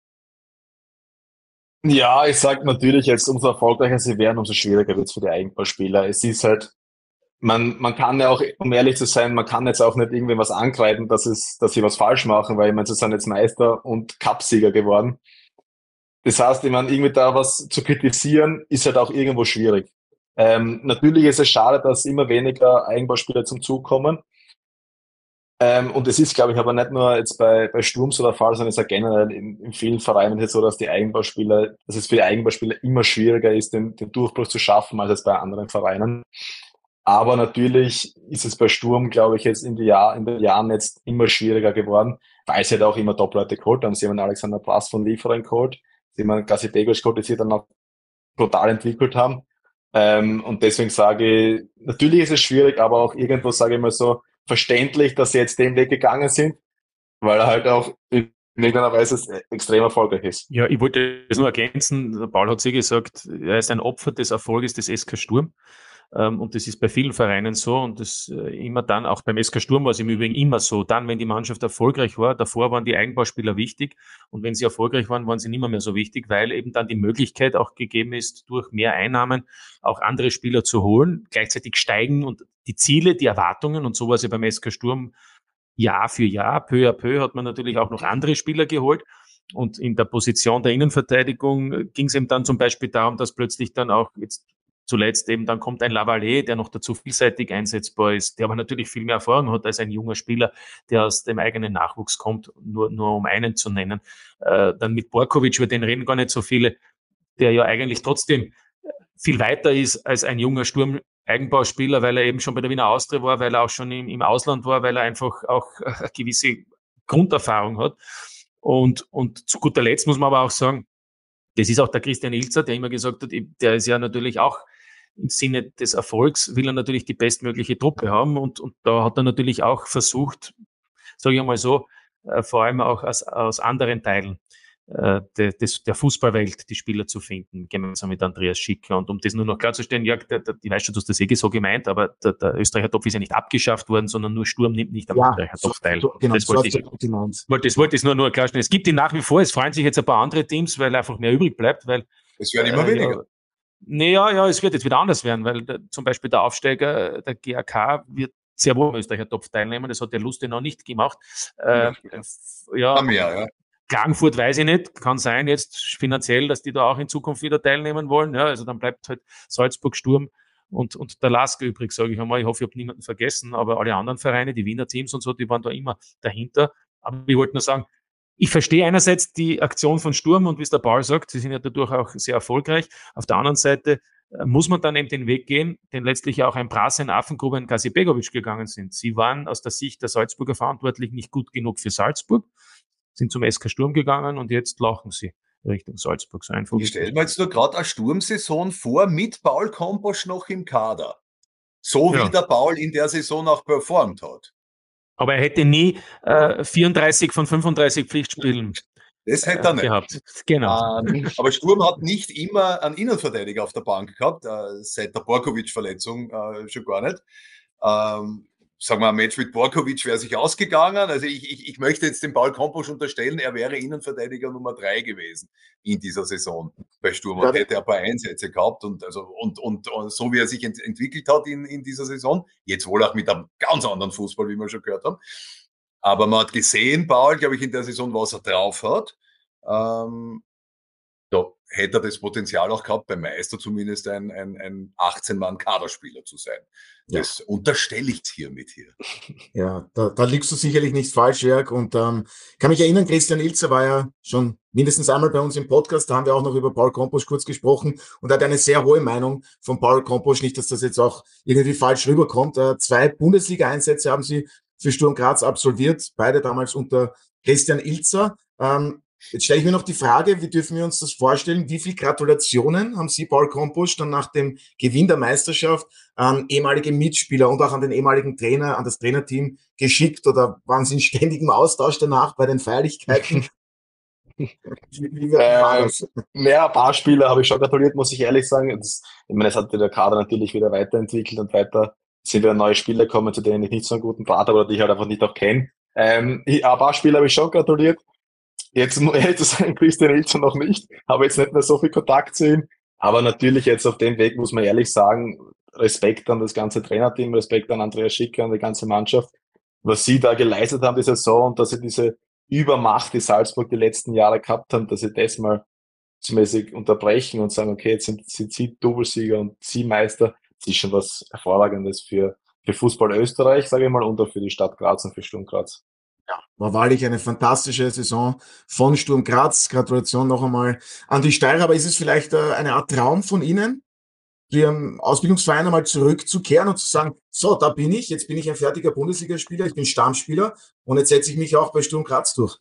Speaker 3: Ja, ich sag natürlich jetzt, umso erfolgreicher sie werden, umso schwieriger wird es für die Eigenbauspieler. Es ist halt, man, man kann ja auch, um ehrlich zu sein, man kann jetzt auch nicht irgendwie was angreifen, dass es, dass sie was falsch machen, weil ich meine, sie sind jetzt Meister und Cupsieger geworden. Das heißt, ich meine, irgendwie da was zu kritisieren, ist halt auch irgendwo schwierig. Ähm, natürlich ist es schade, dass immer weniger Eigenbauspieler zum Zug kommen. Ähm, und es ist, glaube ich, aber nicht nur jetzt bei, bei Sturm so der Fall, sondern es ist ja generell in, in vielen Vereinen jetzt so, dass die Eigenbauspieler, dass es für die Eigenbauspieler immer schwieriger ist, den, den Durchbruch zu schaffen, als es bei anderen Vereinen. Aber natürlich ist es bei Sturm, glaube ich, jetzt in, die Jahr, in den Jahren jetzt immer schwieriger geworden, weil sie halt auch immer Top-Leute geholt haben. Sie haben Alexander Plass von Liefering geholt, sie haben Gassi Begovic geholt, die sie dann auch brutal entwickelt haben. Ähm, und deswegen sage ich, natürlich ist es schwierig, aber auch irgendwo, sage ich mal so, verständlich, dass sie jetzt den Weg gegangen sind, weil er halt auch in irgendeiner Weise extrem erfolgreich ist.
Speaker 4: Ja, ich wollte das nur ergänzen. Der Paul hat sie gesagt, er ist ein Opfer des Erfolges des S K Sturm. Und das ist bei vielen Vereinen so. Und das immer dann, auch beim S K Sturm war es im Übrigen immer so. Dann, wenn die Mannschaft erfolgreich war, davor waren die Eigenbauspieler wichtig. Und wenn sie erfolgreich waren, waren sie nicht mehr, mehr so wichtig, weil eben dann die Möglichkeit auch gegeben ist, durch mehr Einnahmen auch andere Spieler zu holen. Gleichzeitig steigen und die Ziele, die Erwartungen, und so war es ja beim S K Sturm Jahr für Jahr, peu à peu, hat man natürlich auch noch andere Spieler geholt. Und in der Position der Innenverteidigung ging es eben dann zum Beispiel darum, dass plötzlich dann auch jetzt zuletzt eben dann kommt ein Lavallée, der noch dazu vielseitig einsetzbar ist, der aber natürlich viel mehr Erfahrung hat als ein junger Spieler, der aus dem eigenen Nachwuchs kommt, nur, nur um einen zu nennen. Äh, dann mit Borkovic, über den reden gar nicht so viele, der ja eigentlich trotzdem viel weiter ist als ein junger Sturm-Eigenbauspieler, weil er eben schon bei der Wiener Austria war, weil er auch schon im, im Ausland war, weil er einfach auch eine gewisse Grunderfahrung hat. Und, und zu guter Letzt muss man aber auch sagen, das ist auch der Christian Ilzer, der immer gesagt hat, der ist ja natürlich auch im Sinne des Erfolgs, will er natürlich die bestmögliche Truppe haben. Und, und da hat er natürlich auch versucht, sage ich mal so, äh, vor allem auch aus, aus anderen Teilen äh, de, des, der Fußballwelt die Spieler zu finden, gemeinsam mit Andreas Schicker. Und um das nur noch klarzustellen, Jörg, der, der, ich weiß schon, du hast das eh so gemeint, aber der, der Österreicher Topf ist ja nicht abgeschafft worden, sondern nur Sturm nimmt nicht am
Speaker 1: Ja,
Speaker 4: Österreicher
Speaker 1: so,
Speaker 4: Topf teil.
Speaker 1: so, genau,
Speaker 4: das
Speaker 1: so
Speaker 4: wollte
Speaker 1: hast
Speaker 4: ich,
Speaker 1: du gemeint.
Speaker 4: wollte, das wollte ich nur, nur klarstellen. Es gibt ihn nach wie vor, es freuen sich jetzt ein paar andere Teams, weil einfach mehr übrig bleibt, weil
Speaker 5: Es werden immer
Speaker 4: äh,
Speaker 5: weniger.
Speaker 4: Ja, naja, ja, es wird jetzt wieder anders werden, weil der, zum Beispiel der Aufsteiger, der G A K, wird sehr wohl am Österreicher Topf teilnehmen. Das hat der Luste noch nicht gemacht. Äh, ja,
Speaker 5: Mehr, ja.
Speaker 4: Klagenfurt weiß ich nicht, kann sein jetzt finanziell, dass die da auch in Zukunft wieder teilnehmen wollen. Ja, also dann bleibt halt Salzburg, Sturm und, und der Lask übrig, sage ich einmal. Ich hoffe, ich habe niemanden vergessen, aber alle anderen Vereine, die Wiener Teams und so, die waren da immer dahinter. Aber ich wollte nur sagen, ich verstehe einerseits die Aktion von Sturm und wie es der Paul sagt, sie sind ja dadurch auch sehr erfolgreich. Auf der anderen Seite äh, muss man dann eben den Weg gehen, den letztlich auch ein Prasen, Affengruber und Kasibegovic gegangen sind. Sie waren aus der Sicht der Salzburger Verantwortlichen nicht gut genug für Salzburg, sind zum S K Sturm gegangen und jetzt laufen sie Richtung Salzburg. So einfach
Speaker 5: ich stelle mir jetzt nur gerade eine Sturmsaison vor mit Paul Komposch noch im Kader. So
Speaker 4: ja.
Speaker 5: wie der Paul in der Saison auch performt hat.
Speaker 4: Aber er hätte nie äh, vierunddreißig von fünfunddreißig Pflichtspielen
Speaker 5: Das hätte er nicht.
Speaker 4: gehabt. Genau.
Speaker 5: Ähm, aber Sturm hat nicht immer einen Innenverteidiger auf der Bank gehabt, äh, seit der Borkovic-Verletzung äh, schon gar nicht. Ähm, sagen wir, ein Match mit Borkovic wäre sich ausgegangen. Also ich, ich, ich möchte jetzt dem Paul Komposch unterstellen, er wäre Innenverteidiger Nummer drei gewesen in dieser Saison bei Sturm und hätte ein paar Einsätze gehabt und, also, und, und, und so wie er sich ent- entwickelt hat in, in dieser Saison, jetzt wohl auch mit einem ganz anderen Fußball, wie wir schon gehört haben. Aber man hat gesehen, Paul, glaube ich, in der Saison, was er drauf hat. Ähm, da hätte er das Potenzial auch gehabt, beim Meister zumindest ein, ein, ein achtzehn-Mann-Kaderspieler zu sein. Das ja. unterstelle ich hiermit hier.
Speaker 1: Ja, da, da liegst du sicherlich nicht falsch, Jörg. Und ähm, kann mich erinnern, Christian Ilzer war ja schon mindestens einmal bei uns im Podcast. Da haben wir auch noch über Paul Komposch kurz gesprochen und hat eine sehr hohe Meinung von Paul Komposch. Nicht, dass das jetzt auch irgendwie falsch rüberkommt. Äh, zwei Bundesliga-Einsätze haben sie für Sturm Graz absolviert, beide damals unter Christian Ilzer. Ähm, Jetzt stelle ich mir noch die Frage, wie dürfen wir uns das vorstellen? Wie viele Gratulationen haben Sie, Paul Komposch, dann nach dem Gewinn der Meisterschaft an ehemalige Mitspieler und auch an den ehemaligen Trainer, an das Trainerteam geschickt oder waren Sie in ständigem Austausch danach bei den Feierlichkeiten?
Speaker 3: wie, wie war das? Äh, mehr ein paar Spieler habe ich schon gratuliert, muss ich ehrlich sagen. Das, ich meine, es hat der Kader natürlich wieder weiterentwickelt und weiter sind wieder neue Spieler gekommen, zu denen ich nicht so einen guten Draht habe oder die ich halt einfach nicht auch kenne. Ähm, ein paar Spieler habe ich schon gratuliert. Jetzt muss ich zu sagen, Christian Ilzer noch nicht, habe jetzt nicht mehr so viel Kontakt zu ihm, aber natürlich jetzt auf dem Weg muss man ehrlich sagen, Respekt an das ganze Trainerteam, Respekt an Andreas Schicker, an die ganze Mannschaft, was sie da geleistet haben die Saison und dass sie diese Übermacht, die Salzburg die letzten Jahre gehabt haben, dass sie das mal zumindest unterbrechen und sagen, okay, jetzt sind, sind sie Doublesieger und sie Meister, das ist schon was Hervorragendes für, für Fußball Österreich, sage ich mal, und auch für die Stadt Graz und für Sturm Graz.
Speaker 1: Ja, war wahrlich eine fantastische Saison von Sturm Graz. Gratulation noch einmal an die Steirer. Aber ist es vielleicht äh, eine Art Traum von Ihnen, zu Ihrem Ausbildungsverein einmal zurückzukehren und zu sagen, so, da bin ich, jetzt bin ich ein fertiger Bundesligaspieler, ich bin Stammspieler und jetzt setze ich mich auch bei Sturm Graz durch?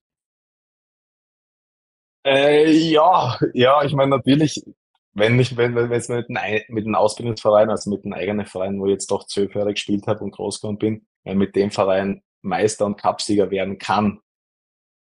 Speaker 3: Äh, ja, ja, ich meine natürlich, wenn ich, wenn, wenn es mit einem, mit einem Ausbildungsverein, also mit einem eigenen Verein, wo ich jetzt doch zwölf Jahre gespielt habe und groß geworden bin, wenn mit dem Verein Meister und Cupsieger werden kann,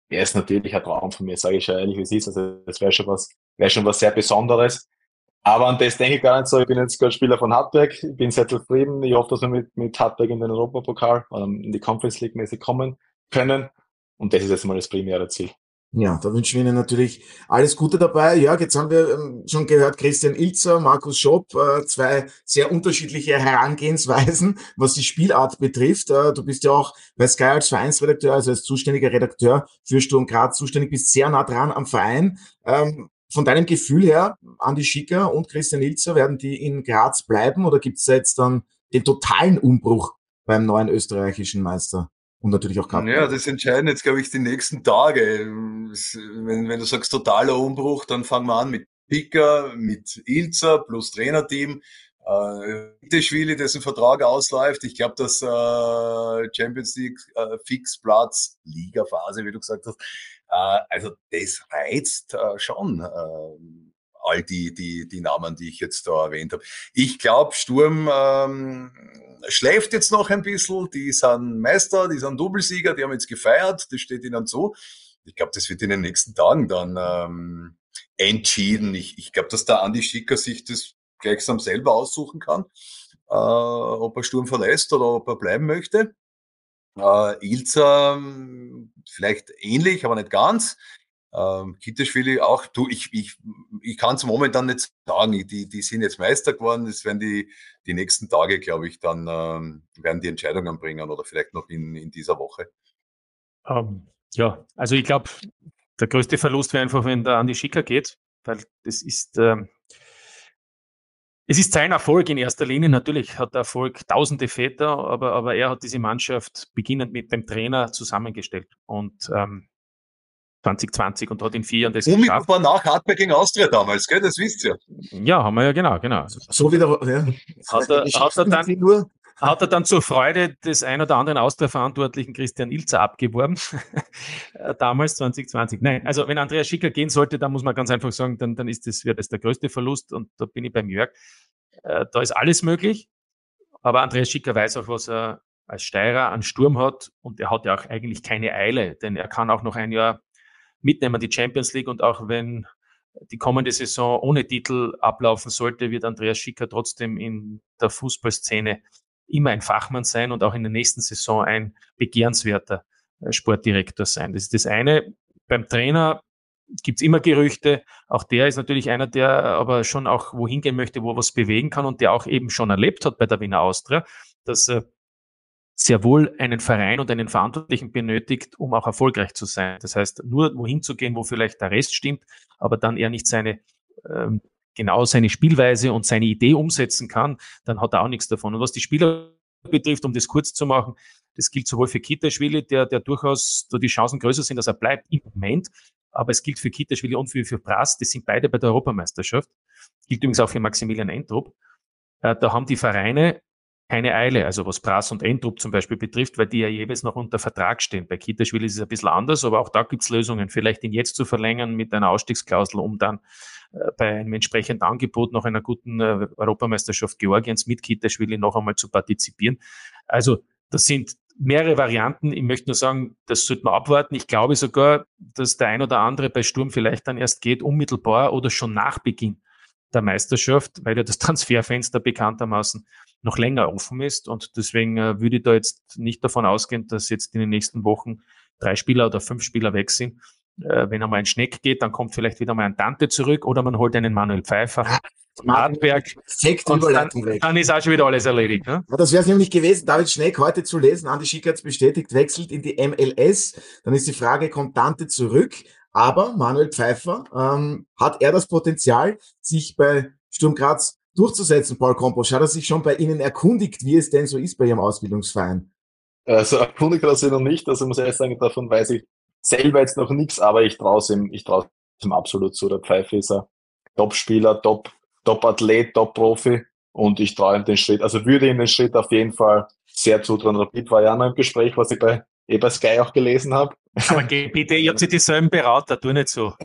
Speaker 3: er ist natürlich ein Traum von mir, sage ich ja ehrlich, wie es ist. Also das wäre schon was, wäre schon was sehr Besonderes. Aber an das denke ich gar nicht so. Ich bin jetzt gerade Spieler von Hartberg. Ich bin sehr zufrieden. Ich hoffe, dass wir mit, mit Hartberg in den Europapokal oder in die Conference League mäßig kommen können. Und das ist jetzt mal das primäre Ziel.
Speaker 1: Ja, da wünschen wir Ihnen natürlich alles Gute dabei. Ja, jetzt haben wir ähm, schon gehört, Christian Ilzer, Markus Schopp, äh, zwei sehr unterschiedliche Herangehensweisen, was die Spielart betrifft. Äh, du bist ja auch bei Sky als Vereinsredakteur, also als zuständiger Redakteur für Sturm Graz zuständig, bist sehr nah dran am Verein. Ähm, von deinem Gefühl her, Andi Schicker und Christian Ilzer, werden die in Graz bleiben oder gibt es jetzt dann den totalen Umbruch beim neuen österreichischen Meister? Und natürlich auch Karten.
Speaker 5: Ja, das entscheiden jetzt, glaube ich, die nächsten Tage. Wenn, wenn du sagst totaler Umbruch, dann fangen wir an mit Picker, mit Ilzer plus Trainerteam. Äh, Iteschwili, dessen Vertrag ausläuft. Ich glaube, dass äh, Champions League äh, Fixplatz, Ligaphase, wie du gesagt hast, äh, also das reizt äh, schon äh, all die, die, die Namen, die ich jetzt da erwähnt habe. Ich glaube, Sturm ähm, schläft jetzt noch ein bisschen. Die sind Meister, die sind Doublesieger, die haben jetzt gefeiert, das steht ihnen zu. Ich glaube, das wird in den nächsten Tagen dann ähm, entschieden. Ich, ich glaube, dass der Andi Schicker sich das gleichsam selber aussuchen kann, äh, ob er Sturm verlässt oder ob er bleiben möchte. Äh, Ilzer vielleicht ähnlich, aber nicht ganz. Ähm, Kiteschwili auch, du, ich, ich, ich kann es momentan nicht sagen, die, die sind jetzt Meister geworden, das werden die, die nächsten Tage, glaube ich, dann ähm, werden die Entscheidungen bringen oder vielleicht noch in, in dieser Woche.
Speaker 4: Um, ja, also ich glaube, der größte Verlust wäre einfach, wenn der Andi Schicker geht, weil das ist, ähm, es ist sein Erfolg in erster Linie. Natürlich hat der Erfolg tausende Väter, aber, aber er hat diese Mannschaft beginnend mit dem Trainer zusammengestellt und ähm, zwanzig zwanzig und hat in vier Jahren das geschafft.
Speaker 5: Unmittelbar nach Hartberg gegen Austria damals, gell? Das wisst ihr.
Speaker 4: Ja, haben wir ja, genau, genau.
Speaker 1: So wieder, ja.
Speaker 4: Hat er, hat er dann, hat er dann zur Freude des ein oder anderen Austria-Verantwortlichen Christian Ilzer abgeworben, damals zwanzig zwanzig. Nein, also wenn Andreas Schicker gehen sollte, dann muss man ganz einfach sagen, dann, dann ist das, wäre das der größte Verlust und da bin ich beim Jörg. Äh, da ist alles möglich, aber Andreas Schicker weiß auch, was er als Steirer an Sturm hat und er hat ja auch eigentlich keine Eile, denn er kann auch noch ein Jahr mitnehmen, die Champions League, und auch wenn die kommende Saison ohne Titel ablaufen sollte, wird Andreas Schicker trotzdem in der Fußballszene immer ein Fachmann sein und auch in der nächsten Saison ein begehrenswerter Sportdirektor sein. Das ist das eine. Beim Trainer gibt's immer Gerüchte. Auch der ist natürlich einer, der aber schon auch wohin gehen möchte, wo er was bewegen kann und der auch eben schon erlebt hat bei der Wiener Austria, dass er sehr wohl einen Verein und einen Verantwortlichen benötigt, um auch erfolgreich zu sein. Das heißt, nur wohin zu gehen, wo vielleicht der Rest stimmt, aber dann er nicht seine ähm, genau seine Spielweise und seine Idee umsetzen kann, dann hat er auch nichts davon. Und was die Spieler betrifft, um das kurz zu machen, das gilt sowohl für Kiteschwili, der, der durchaus da die Chancen größer sind, dass er bleibt im Moment, aber es gilt für Kiteschwili und für, für Brass, die sind beide bei der Europameisterschaft. Gilt übrigens auch für Maximilian Entrup. Äh, da haben die Vereine keine Eile, also was Brass und Entrup zum Beispiel betrifft, weil die ja jeweils noch unter Vertrag stehen. Bei Kiteschwili ist es ein bisschen anders, aber auch da gibt's Lösungen. Vielleicht ihn jetzt zu verlängern mit einer Ausstiegsklausel, um dann äh, bei einem entsprechenden Angebot noch einer guten äh, Europameisterschaft Georgiens mit Kiteschwili noch einmal zu partizipieren. Also das sind mehrere Varianten. Ich möchte nur sagen, das sollte man abwarten. Ich glaube sogar, dass der ein oder andere bei Sturm vielleicht dann erst geht, unmittelbar oder schon nach Beginn der Meisterschaft, weil ja das Transferfenster bekanntermaßen noch länger offen ist und deswegen äh, würde ich da jetzt nicht davon ausgehen, dass jetzt in den nächsten Wochen drei Spieler oder fünf Spieler weg sind. Äh, wenn einmal ein Schneck geht, dann kommt vielleicht wieder mal ein Dante zurück oder man holt einen Manuel Pfeiffer, Hartberg und dann, dann ist auch schon wieder alles erledigt. Ne?
Speaker 1: Ja, das wäre es nämlich gewesen, David Schneck heute zu lesen, Andi Schicker hat's bestätigt, wechselt in die M L S, dann ist die Frage, kommt Dante zurück? Aber Manuel Pfeiffer, ähm, hat er das Potenzial, sich bei Sturm Graz durchzusetzen, Paul Komposch? Hat er sich schon bei Ihnen erkundigt, wie es denn so ist bei Ihrem Ausbildungsverein?
Speaker 3: Also erkundigt hat er sich noch nicht, also muss ich ehrlich sagen, davon weiß ich selber jetzt noch nichts, aber ich traue es ihm, ich traue es ihm absolut zu. Der Pfeiffer ist ein Top-Spieler, Top, Top-Athlet, Top-Profi und ich traue ihm den Schritt, also würde ihm den Schritt auf jeden Fall sehr zutrauen. Rapid war ja noch im Gespräch, was ich bei eh bei Sky auch gelesen habe.
Speaker 4: Aber geh bitte, ihr habt sie dieselben Berater, tu nicht so.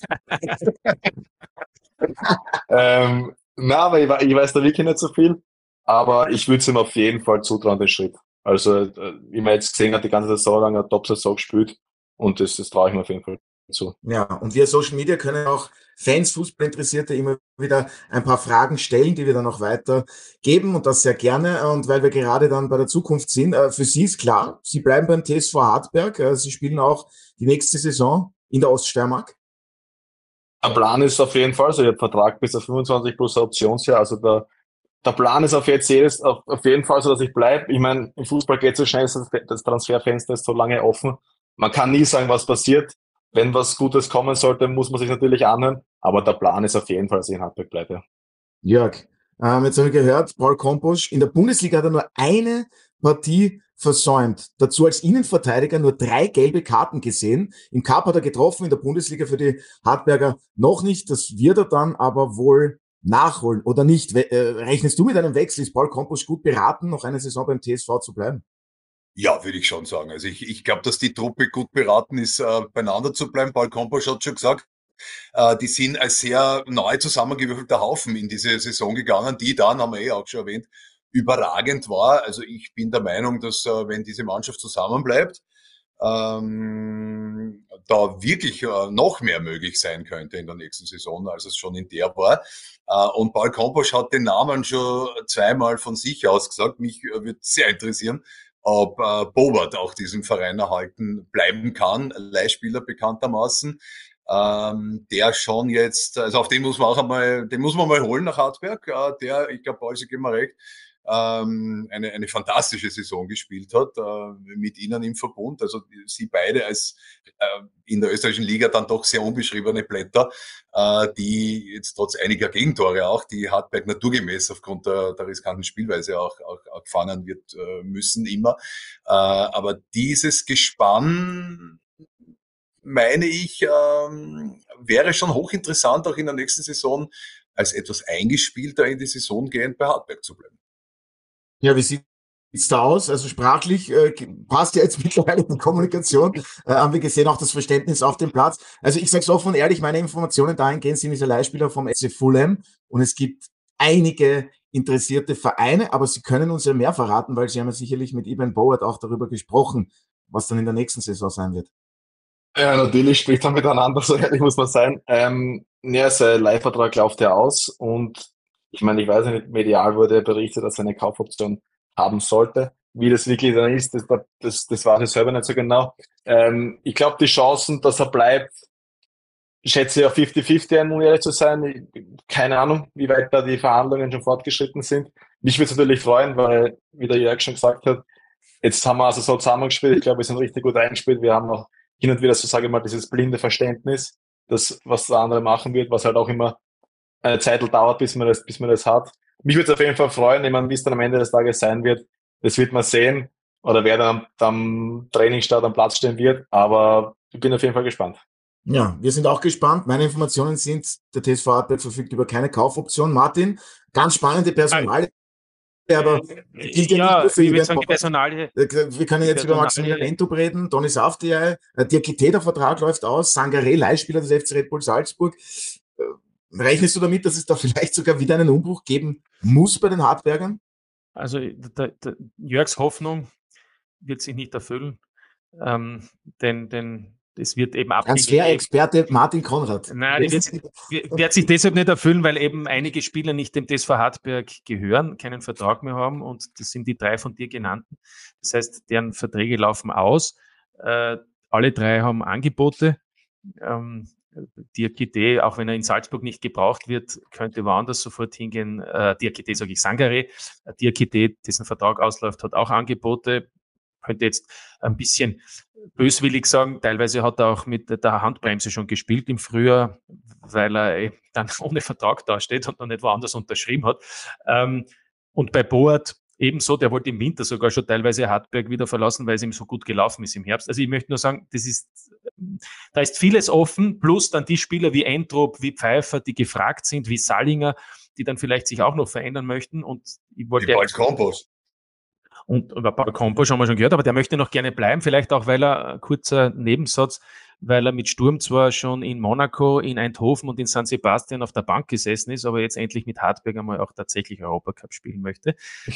Speaker 3: ähm, na, aber ich, ich weiß da wirklich nicht so viel. Aber ich würde es ihm auf jeden Fall zutrauen, den Schritt. Also, wie man jetzt gesehen hat, die ganze Saison lang eine Top-Saison gespielt. und das, das traue ich mir auf jeden Fall zu.
Speaker 1: Ja, und via Social Media können auch Fans, Fußballinteressierte immer wieder ein paar Fragen stellen, die wir dann auch weitergeben und das sehr gerne. Und weil wir gerade dann bei der Zukunft sind, für Sie ist klar, Sie bleiben beim T S V Hartberg. Sie spielen auch die nächste Saison in der Oststeiermark.
Speaker 3: Der Plan ist auf jeden Fall so, ich habe Vertrag bis auf fünfundzwanzig plus ein Optionsjahr, also der, der Plan ist auf jetzt jedes, auf, auf jeden Fall so, dass ich bleibe. Ich meine, im Fußball geht so schnell, das Transferfenster ist so lange offen. Man kann nie sagen, was passiert. Wenn was Gutes kommen sollte, muss man sich natürlich anhören. Aber der Plan ist auf jeden Fall, dass ich in Hartberg bleibe.
Speaker 1: Jörg, ähm, jetzt habe ich gehört, Paul Komposch, in der Bundesliga hat er nur eine Partie versäumt. Dazu als Innenverteidiger nur drei gelbe Karten gesehen. Im Cup hat er getroffen, in der Bundesliga für die Hartberger noch nicht. Das wird er dann aber wohl nachholen, oder nicht? We- äh, rechnest du mit einem Wechsel? Ist Paul Komposch gut beraten, noch eine Saison beim T S V zu bleiben?
Speaker 5: Ja, würde ich schon sagen. Also ich, ich glaube, dass die Truppe gut beraten ist, äh, beieinander zu bleiben. Paul Komposch hat schon gesagt, äh, die sind als sehr neu zusammengewürfelter Haufen in diese Saison gegangen, die dann, haben wir eh auch schon erwähnt, überragend war. Also ich bin der Meinung, dass äh, wenn diese Mannschaft zusammenbleibt, ähm, da wirklich äh, noch mehr möglich sein könnte in der nächsten Saison, als es schon in der war. Äh, und Paul Komposch hat den Namen schon zweimal von sich aus gesagt. Mich äh, würde sehr interessieren, ob äh, Bobert auch diesen Verein erhalten bleiben kann, Leihspieler bekanntermaßen, ähm, der schon jetzt, also auf den muss man auch einmal, den muss man mal holen nach Hartberg, äh, der, ich glaube, Paul, Sie geben mir recht, ähm, eine, eine fantastische Saison gespielt hat, äh, mit ihnen im Verbund, also sie beide als äh, in der österreichischen Liga dann doch sehr unbeschriebene Blätter, äh, die jetzt trotz einiger Gegentore auch, die Hartberg naturgemäß aufgrund der, der riskanten Spielweise auch, auch, auch fahren wird äh, müssen immer. Äh, aber dieses Gespann, meine ich, ähm, wäre schon hochinteressant, auch in der nächsten Saison als etwas eingespielter in die Saison gehend bei Hartberg zu bleiben.
Speaker 1: Ja, wie sieht's da aus? Also sprachlich äh, passt ja jetzt mittlerweile die Kommunikation. Äh, haben wir gesehen, auch das Verständnis auf dem Platz. Also ich sage es offen und ehrlich, meine Informationen dahingehend sind dieser Leihspieler vom S C Fulham und es gibt einige interessierte Vereine, aber Sie können uns ja mehr verraten, weil Sie haben ja sicherlich mit Eben Boat auch darüber gesprochen, was dann in der nächsten Saison sein wird.
Speaker 3: Ja, natürlich spricht er miteinander, so ehrlich muss man sein. Ähm, ja, sein Leihvertrag läuft ja aus und ich meine, ich weiß nicht, medial wurde berichtet, dass er eine Kaufoption haben sollte. Wie das wirklich dann ist, das, das, das weiß ich selber nicht so genau. Ähm, ich glaube, die Chancen, dass er bleibt, schätze ich auf fünfzig fünfzig ein, um ehrlich zu sein. Keine Ahnung, wie weit da die Verhandlungen schon fortgeschritten sind. Mich würde es natürlich freuen, weil, wie der Jörg schon gesagt hat, jetzt haben wir also so zusammengespielt. Ich glaube, wir sind richtig gut eingespielt. Wir haben noch hin und wieder, so sage ich mal, dieses blinde Verständnis, das, was der andere machen wird, was halt auch immer eine Zeit dauert, bis man das, bis man das hat. Mich würde es auf jeden Fall freuen, ich meine, wie es dann am Ende des Tages sein wird, das wird man sehen, oder wer dann am, am Trainingsstart am Platz stehen wird, aber ich bin auf jeden Fall gespannt.
Speaker 1: Ja, wir sind auch gespannt. Meine Informationen sind, der T S V Hartberg verfügt über keine Kaufoption. Martin, ganz spannende Personalie, aber gilt ja, ja nicht nur für
Speaker 4: ich würde sagen, die Personalie.
Speaker 1: Wir können jetzt über Maximilian Lentrup reden, Toni Saftiai, Diakité, der Vertrag läuft aus, Sangaré, Leihspieler des F C Red Bull Salzburg. Rechnest du damit, dass es da vielleicht sogar wieder einen Umbruch geben muss bei den Hartbergern?
Speaker 4: Also der, der Jörgs Hoffnung wird sich nicht erfüllen, ähm, denn, denn es wird eben abgegeben.
Speaker 1: Transferexperte Martin Konrad.
Speaker 4: Nein, die wird, wird sich deshalb nicht erfüllen, weil eben einige Spieler nicht dem T S V Hartberg gehören, keinen Vertrag mehr haben und das sind die drei von dir genannten. Das heißt, deren Verträge laufen aus. Äh, alle drei haben Angebote. Ähm, Diakité, auch wenn er in Salzburg nicht gebraucht wird, könnte woanders sofort hingehen. Äh, Diakité, sage ich, Sangaré. Diakité, dessen Vertrag ausläuft, hat auch Angebote. Könnte jetzt ein bisschen böswillig sagen, teilweise hat er auch mit der Handbremse schon gespielt im Frühjahr, weil er dann ohne Vertrag dasteht und noch nicht woanders unterschrieben hat. Ähm, und bei Boat ebenso, der wollte im Winter sogar schon teilweise Hartberg wieder verlassen, weil es ihm so gut gelaufen ist im Herbst. Also ich möchte nur sagen, das ist, da ist vieles offen, plus dann die Spieler wie Entrup, wie Pfeiffer, die gefragt sind, wie Sallinger, die dann vielleicht sich auch noch verändern möchten. Und ich wollte
Speaker 5: wie Paul Komposch.
Speaker 4: Und über Paul Komposch haben wir schon gehört, aber der möchte noch gerne bleiben, vielleicht auch, weil er, kurzer Nebensatz, weil er mit Sturm zwar schon in Monaco, in Eindhoven und in San Sebastian auf der Bank gesessen ist, aber jetzt endlich mit Hartberg einmal auch tatsächlich Europacup spielen möchte.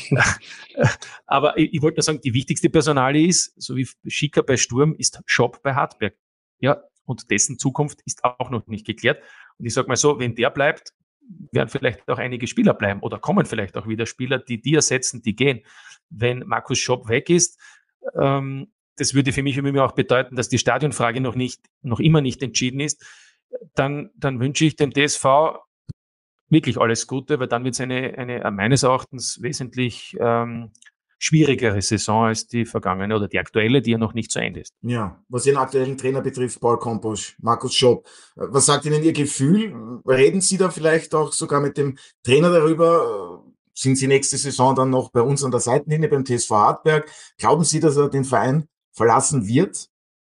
Speaker 4: Aber ich, ich wollte nur sagen, die wichtigste Personalie ist, so wie Schicker bei Sturm, ist Schopp bei Hartberg. Ja, und dessen Zukunft ist auch noch nicht geklärt. Und ich sage mal so, wenn der bleibt, werden vielleicht auch einige Spieler bleiben oder kommen vielleicht auch wieder Spieler, die die ersetzen, die gehen. Wenn Markus Schopp weg ist, ähm, das würde für mich immer auch bedeuten, dass die Stadionfrage noch nicht, noch immer nicht entschieden ist, dann, dann wünsche ich dem D S V wirklich alles Gute, weil dann wird es eine, eine meines Erachtens wesentlich ähm, schwierigere Saison als die vergangene oder die aktuelle, die ja noch nicht zu Ende ist.
Speaker 1: Ja, was Ihren aktuellen Trainer betrifft, Paul Komposch, Markus Schopp, was sagt Ihnen Ihr Gefühl? Reden Sie da vielleicht auch sogar mit dem Trainer darüber? Sind Sie nächste Saison dann noch bei uns an der Seitenlinie beim T S V Hartberg? Glauben Sie, dass er den Verein verlassen wird?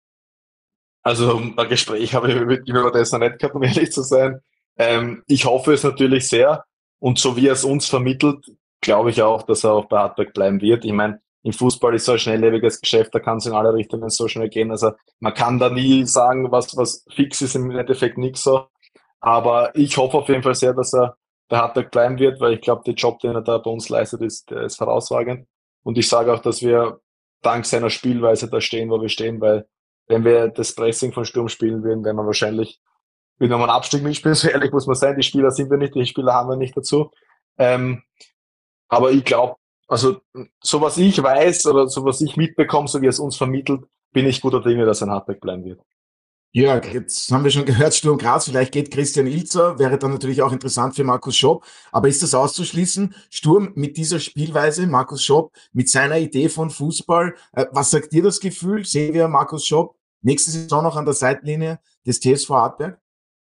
Speaker 3: Also ein Gespräch habe ich mit ihm über das noch nicht gehabt, um ehrlich zu sein. Ähm, ich hoffe es natürlich sehr. Und so wie er es uns vermittelt, glaube ich auch, dass er auch bei Hartberg bleiben wird. Ich meine, im Fußball ist so ein schnelllebiges Geschäft, da kann es in alle Richtungen so schnell gehen. Also man kann da nie sagen, was, was fix ist, im Endeffekt nichts so. Aber ich hoffe auf jeden Fall sehr, dass er bei Hartberg bleiben wird, weil ich glaube, der Job, den er da bei uns leistet, ist, der ist herausragend. Und ich sage auch, dass wir dank seiner Spielweise da stehen, wo wir stehen, weil wenn wir das Pressing von Sturm spielen würden, wären wir wahrscheinlich wieder mal einen Abstieg mitspielen. So ehrlich muss man sein, die Spieler sind wir nicht, die Spieler haben wir nicht dazu. Ähm, aber ich glaube, also so was ich weiß oder so was ich mitbekomme, so wie er es uns vermittelt, bin ich guter Dinge, dass er in Hartberg bleiben wird.
Speaker 1: Jörg, jetzt haben wir schon gehört, Sturm Graz, vielleicht geht Christian Ilzer, wäre dann natürlich auch interessant für Markus Schopp. Aber ist das auszuschließen? Sturm mit dieser Spielweise, Markus Schopp mit seiner Idee von Fußball. Äh, was sagt dir das Gefühl? Sehen wir Markus Schopp nächste Saison noch an der Seitenlinie des T S V Hartberg?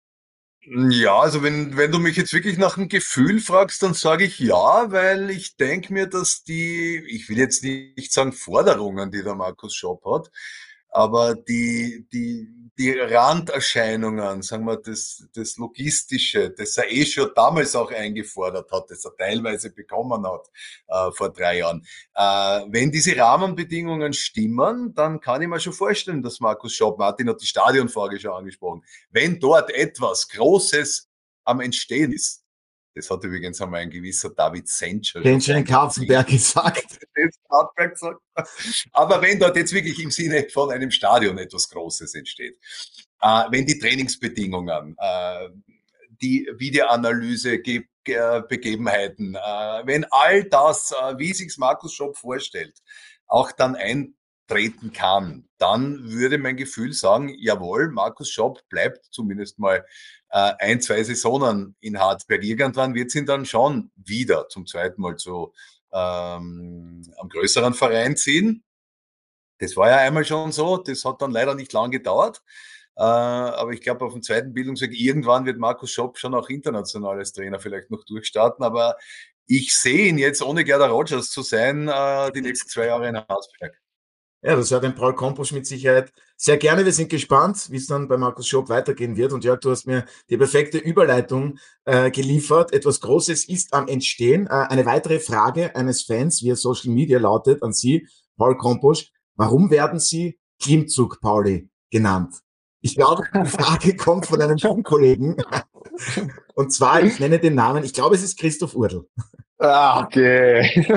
Speaker 5: Ja, also wenn, wenn du mich jetzt wirklich nach einem Gefühl fragst, dann sage ich ja, weil ich denke mir, dass die, ich will jetzt nicht sagen Forderungen, die der Markus Schopp hat, aber die, die, die Randerscheinungen, sagen wir, das, das Logistische, das er eh schon damals auch eingefordert hat, das er teilweise bekommen hat äh, vor drei Jahren. Äh, wenn diese Rahmenbedingungen stimmen, dann kann ich mir schon vorstellen, dass Markus Schopp, Martin hat die Stadionfrage schon angesprochen, wenn dort etwas Großes am Entstehen ist, das hat übrigens einmal ein gewisser David Sencher
Speaker 1: in Karzenberg gesagt.
Speaker 5: gesagt. Aber wenn dort jetzt wirklich im Sinne von einem Stadion etwas Großes entsteht, äh, wenn die Trainingsbedingungen, äh, die Videoanalyse, Ge Ge Begebenheiten, äh, wenn all das, äh, wie sich's Markus Schopp vorstellt, auch dann eintreten kann, dann würde mein Gefühl sagen, jawohl, Markus Schopp bleibt zumindest mal äh, ein, zwei Saisonen in Hartberg. Irgendwann wird es ihn dann schon wieder zum zweiten Mal zu ähm, am größeren Verein ziehen. Das war ja einmal schon so, das hat dann leider nicht lang gedauert. Äh, aber ich glaube, auf dem zweiten Bildungsweg, irgendwann wird Markus Schopp schon auch international als Trainer vielleicht noch durchstarten. Aber ich sehe ihn jetzt, ohne Gerda Rogers zu sein, äh, die nächsten zwei Jahre in Hartberg.
Speaker 1: Ja, das hört ein Paul Komposch mit Sicherheit sehr gerne. Wir sind gespannt, wie es dann bei Markus Schopp weitergehen wird. Und Jörg, du hast mir die perfekte Überleitung äh, geliefert. Etwas Großes ist am Entstehen. Äh, eine weitere Frage eines Fans via Social Media lautet an Sie, Paul Komposch: Warum werden Sie Klimmzug Pauli genannt? Ich glaube, die Frage kommt von einem Kollegen. Und zwar, ich nenne den Namen, ich glaube, es ist Christoph Urdl.
Speaker 3: Ah, okay.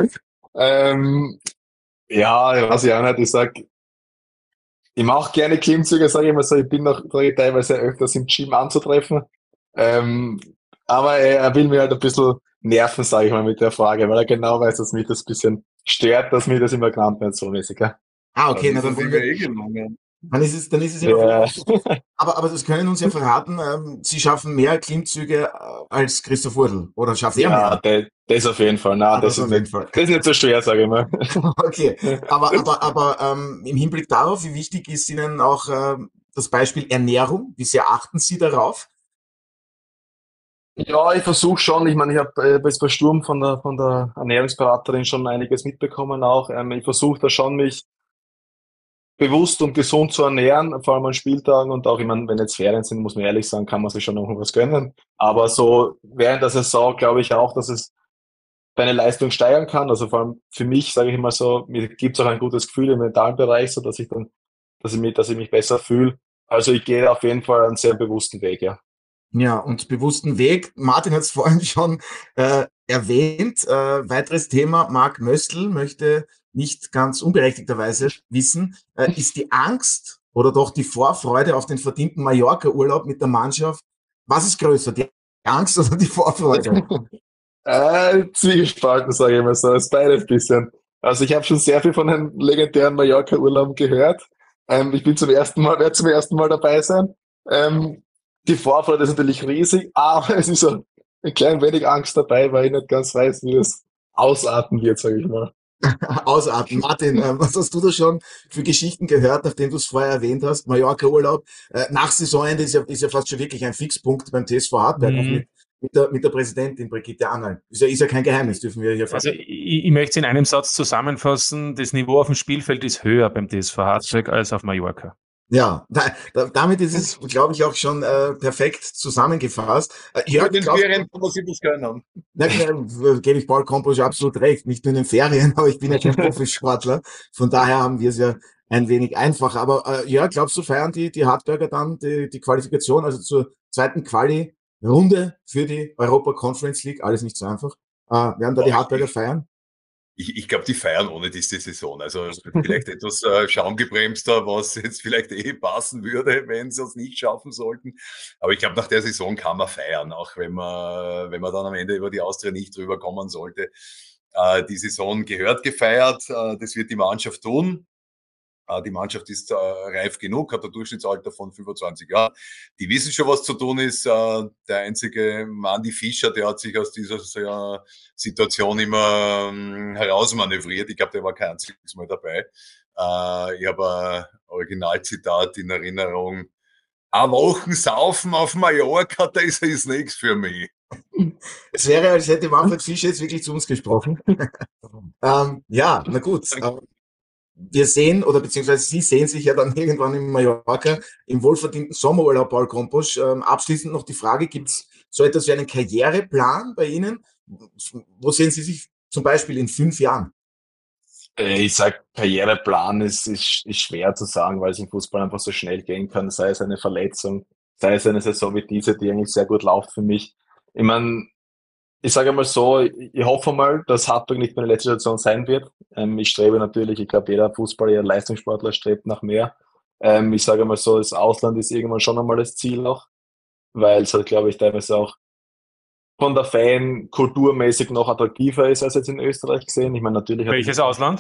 Speaker 3: ähm, ja, ich weiß ich auch nicht. Ich sag, ich mache gerne Klimmzüge, sage ich immer so. Ich bin noch teilweise öfters im Gym anzutreffen. Ähm, aber er, er will mir halt ein bisschen nerven, sage ich mal, mit der Frage, weil er genau weiß, dass mich das ein bisschen stört, dass mich das immer genannt wird, so mäßig. Ja.
Speaker 1: Ah, okay,
Speaker 5: dann,
Speaker 1: na, dann, wir,
Speaker 5: eh gelungen.
Speaker 1: dann ist es, dann ist es ja.
Speaker 3: Ja.
Speaker 1: Aber, aber das können uns ja verraten, ähm, Sie schaffen mehr Klimmzüge als Christoph Urdl, oder schafft er
Speaker 3: Ja,
Speaker 1: mehr?
Speaker 3: das, das auf jeden Fall. Nein,
Speaker 1: Ah,
Speaker 3: das,
Speaker 1: das
Speaker 3: ist
Speaker 1: auf jeden
Speaker 3: nicht,
Speaker 1: Fall.
Speaker 3: das ist nicht so schwer, sage ich mal.
Speaker 1: Okay, aber, aber, aber ähm, im Hinblick darauf, wie wichtig ist Ihnen auch ähm, das Beispiel Ernährung? Wie sehr achten Sie darauf?
Speaker 3: Ja, ich versuche schon. Ich meine, ich habe äh, bei Sturm von der von der Ernährungsberaterin schon einiges mitbekommen auch. Ähm, ich versuche da schon, mich bewusst und gesund zu ernähren, vor allem an Spieltagen und auch, ich meine, wenn jetzt Ferien sind, muss man ehrlich sagen, kann man sich schon noch was gönnen. Aber so während der Saison glaube ich auch, dass es deine Leistung steigern kann. Also vor allem für mich, sage ich immer so, mir gibt es auch ein gutes Gefühl im mentalen Bereich, so dass ich dann, dass ich mich, dass ich mich besser fühle. Also ich gehe auf jeden Fall einen sehr bewussten Weg, ja.
Speaker 1: Ja, und bewussten Weg. Martin hat es vorhin schon äh, erwähnt. Äh, weiteres Thema, Marc Möstl möchte nicht ganz unberechtigterweise wissen, äh, ist die Angst oder doch die Vorfreude auf den verdienten Mallorca-Urlaub mit der Mannschaft, was ist größer, die Angst oder die Vorfreude?
Speaker 3: äh, Zwiegespalten, sage ich mal so, ist beides ein bisschen. Also ich habe schon sehr viel von den legendären Mallorca-Urlauben gehört. Ähm, ich bin zum ersten Mal, werde zum ersten Mal dabei sein. Ähm, die Vorfreude ist natürlich riesig, aber es ist so ein klein wenig Angst dabei, weil ich nicht ganz weiß, wie das ausarten wird, sage ich mal.
Speaker 1: Ausatmen. Martin, äh, was hast du da schon für Geschichten gehört, nachdem du es vorher erwähnt hast? Mallorca-Urlaub. Äh, nach Saisonende ist ja, ist ja fast schon wirklich ein Fixpunkt beim T S V Hartberg,
Speaker 4: Mhm.
Speaker 1: auch mit, mit, der, mit der Präsidentin Brigitte Annal. Ist ja, ist ja kein Geheimnis, dürfen wir hier
Speaker 4: Also
Speaker 1: fragen.
Speaker 4: ich, ich möchte es in einem Satz zusammenfassen, das Niveau auf dem Spielfeld ist höher beim T S V Hartberg als auf Mallorca.
Speaker 1: Ja, da, da, damit ist es, glaube ich, auch schon äh, perfekt zusammengefasst. Äh,
Speaker 5: Ja,
Speaker 1: Jörg,
Speaker 5: in den
Speaker 1: glaub,
Speaker 5: Ferien kann man sich das gönnen.
Speaker 1: na, äh, gebe ich Paul Komposch absolut recht. Nicht nur in den Ferien, aber ich bin ja kein Profisportler. Von daher haben wir es ja ein wenig einfacher. Aber äh, ja, glaubst du, feiern die, die Hartberger dann die, die Qualifikation, also zur zweiten Quali-Runde für die Europa Conference League? Alles nicht so einfach. Äh, werden da die Hartberger feiern?
Speaker 5: Ich, ich glaube, die feiern ohne diese Saison. Also vielleicht etwas äh, schaumgebremster, was jetzt vielleicht eh passen würde, wenn sie es nicht schaffen sollten. Aber ich glaube, nach der Saison kann man feiern, auch wenn man, wenn man dann am Ende über die Austria nicht drüber kommen sollte. Äh, die Saison gehört gefeiert. Äh, das wird die Mannschaft tun. Die Mannschaft ist äh, reif genug, hat ein Durchschnittsalter von fünfundzwanzig Jahren. Die wissen schon, was zu tun ist. Äh, der einzige Mandy Fischer, der hat sich aus dieser äh, Situation immer ähm, herausmanövriert. Ich glaube, der war kein einziges Mal dabei. Äh, ich habe ein Originalzitat in Erinnerung. Eine Wochen saufen auf Mallorca, das ist nichts für mich.
Speaker 1: Es wäre, als hätte Manfred Fischer jetzt wirklich zu uns gesprochen. ähm, ja, na gut. Wir sehen, oder beziehungsweise Sie sehen sich ja dann irgendwann in Mallorca im wohlverdienten Sommerurlaub, Paul Komposch. Ähm, abschließend noch die Frage, gibt es so etwas wie einen Karriereplan bei Ihnen? Wo sehen Sie sich zum Beispiel in fünf Jahren?
Speaker 3: Ich sag, Karriereplan ist, ist, ist schwer zu sagen, weil es im Fußball einfach so schnell gehen kann, sei es eine Verletzung, sei es eine Saison wie diese, die eigentlich sehr gut läuft für mich. Ich meine, ich sage mal so, ich hoffe mal, dass Hartberg nicht meine letzte Station sein wird. Ähm, ich strebe natürlich, ich glaube, jeder Fußballer, jeder Leistungssportler strebt nach mehr. Ähm, ich sage mal so, das Ausland ist irgendwann schon einmal das Ziel noch, weil es halt, glaube ich, teilweise auch von der Fan kulturmäßig noch attraktiver ist als jetzt in Österreich gesehen. Ich meine, natürlich.
Speaker 4: Welches Ausland?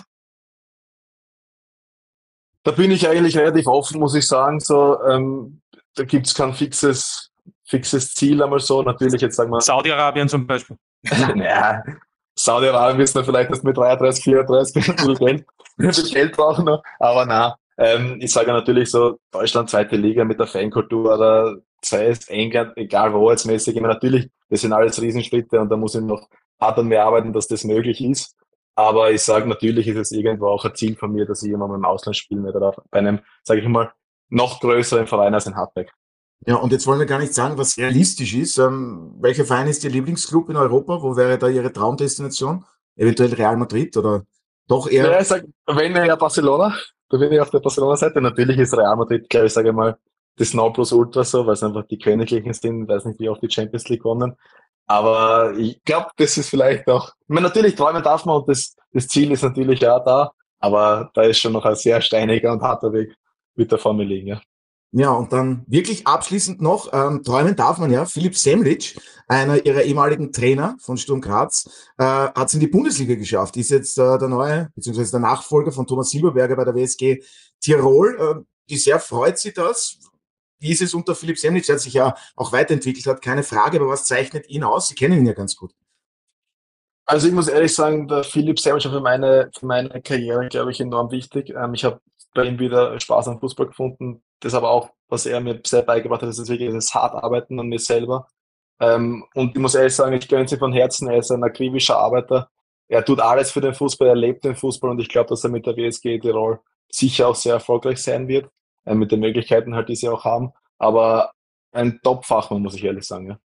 Speaker 3: Da bin ich eigentlich relativ offen, muss ich sagen. So, ähm, da gibt's kein fixes, fixes Ziel einmal so. Natürlich jetzt sagen wir.
Speaker 4: Saudi-Arabien zum Beispiel.
Speaker 3: Naja, Saudi-Arabien ist dann vielleicht erst mit dreiunddreißig, vierunddreißig ein bisschen Geld, ein bisschen Geld brauchen noch. Aber na, ähm, ich sage natürlich so, Deutschland, zweite Liga mit der Fankultur oder sei es England, egal wo jetzt mäßig. Ich meine, natürlich, das sind alles Riesenschritte und da muss ich noch hart an mir arbeiten, dass das möglich ist. Aber ich sage, natürlich ist es irgendwo auch ein Ziel von mir, dass ich immer mal im Ausland spielen werde oder bei einem, sage ich mal, noch größeren Verein als in Hartberg.
Speaker 1: Ja, und jetzt wollen wir gar nicht sagen, was realistisch ist. Ähm, welcher Verein ist Ihr Lieblingsclub in Europa? Wo wäre da Ihre Traumdestination? Eventuell Real Madrid oder doch eher?
Speaker 3: Ja, ich sag, wenn ja Barcelona, da bin ich auf der Barcelona-Seite. Natürlich ist Real Madrid, glaube ich, sage mal, das Nonplusultra so, weil es einfach die Königlichen sind, weiß nicht, wie oft die Champions League gewonnen. Aber ich glaube, das ist vielleicht auch, ich meine, natürlich träumen darf man und das, das Ziel ist natürlich ja da, aber da ist schon noch ein sehr steiniger und harter Weg mit der Formel liegen, ja.
Speaker 1: Ja, und dann wirklich abschließend noch, ähm, träumen darf man ja, Philipp Semlitsch, einer ihrer ehemaligen Trainer von Sturm Graz, äh, hat es in die Bundesliga geschafft, ist jetzt äh, der neue, beziehungsweise der Nachfolger von Thomas Silberberger bei der W S G Tirol. Äh, wie sehr freut Sie das? Wie ist es unter Philipp Semlitsch, der hat sich ja auch weiterentwickelt hat, keine Frage, aber was zeichnet ihn aus? Sie kennen ihn ja ganz gut.
Speaker 3: Also ich muss ehrlich sagen, der Philipp Semlitsch für meine, für meine Karriere, glaube ich, enorm wichtig. Ähm, ich habe bei ihm wieder Spaß am Fußball gefunden. Das aber auch, was er mir sehr beigebracht hat, ist das wirklich das hart arbeiten an mir selber. Ähm, und ich muss ehrlich sagen, ich gönne ihm von Herzen, er ist ein akribischer Arbeiter. Er tut alles für den Fußball, er lebt den Fußball und ich glaube, dass er mit der W S G Tirol sicher auch sehr erfolgreich sein wird, äh, mit den Möglichkeiten halt, die sie auch haben. Aber ein Top-Fachmann, muss ich ehrlich sagen, ja.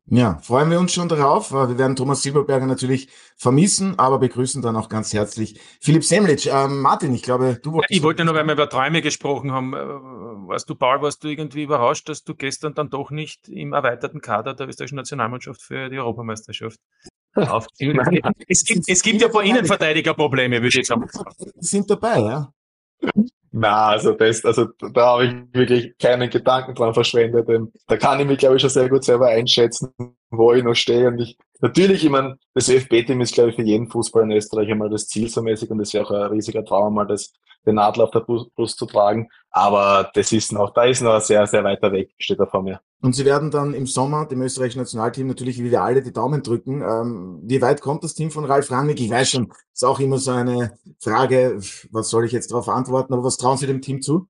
Speaker 1: Ja, freuen wir uns schon darauf. Wir werden Thomas Silberberger natürlich vermissen, aber begrüßen dann auch ganz herzlich Philipp Semlitsch. Ähm, Martin, ich glaube, du wolltest...
Speaker 4: Ich wollte nur, weil wir über Träume gesprochen haben, warst du, Paul, warst du irgendwie überrascht, dass du gestern dann doch nicht im erweiterten Kader der österreichischen Nationalmannschaft für die Europameisterschaft auf... es, gibt, es gibt ja vor Innenverteidigerprobleme, würde ich sagen.
Speaker 1: Sind dabei, ja?
Speaker 3: Na, also das, also da habe ich wirklich keinen Gedanken dran verschwendet. Denn da kann ich mich, glaube ich, schon sehr gut selber einschätzen, wo ich noch stehe. Und ich, natürlich, ich meine, das Ö F B-Team ist, glaube ich, für jeden Fußballer in Österreich einmal das Ziel so mäßig und das wäre auch ein riesiger Traum, mal das, den Adler auf der Brust zu tragen. Aber das ist noch, da ist noch sehr, sehr weiter weg, steht da vor mir.
Speaker 1: Und Sie werden dann im Sommer dem österreichischen Nationalteam natürlich, wie wir alle, die Daumen drücken. Ähm, wie weit kommt das Team von Ralf Rangnick? Ich weiß schon, ist auch immer so eine Frage, was soll ich jetzt darauf antworten, aber was trauen Sie dem Team zu?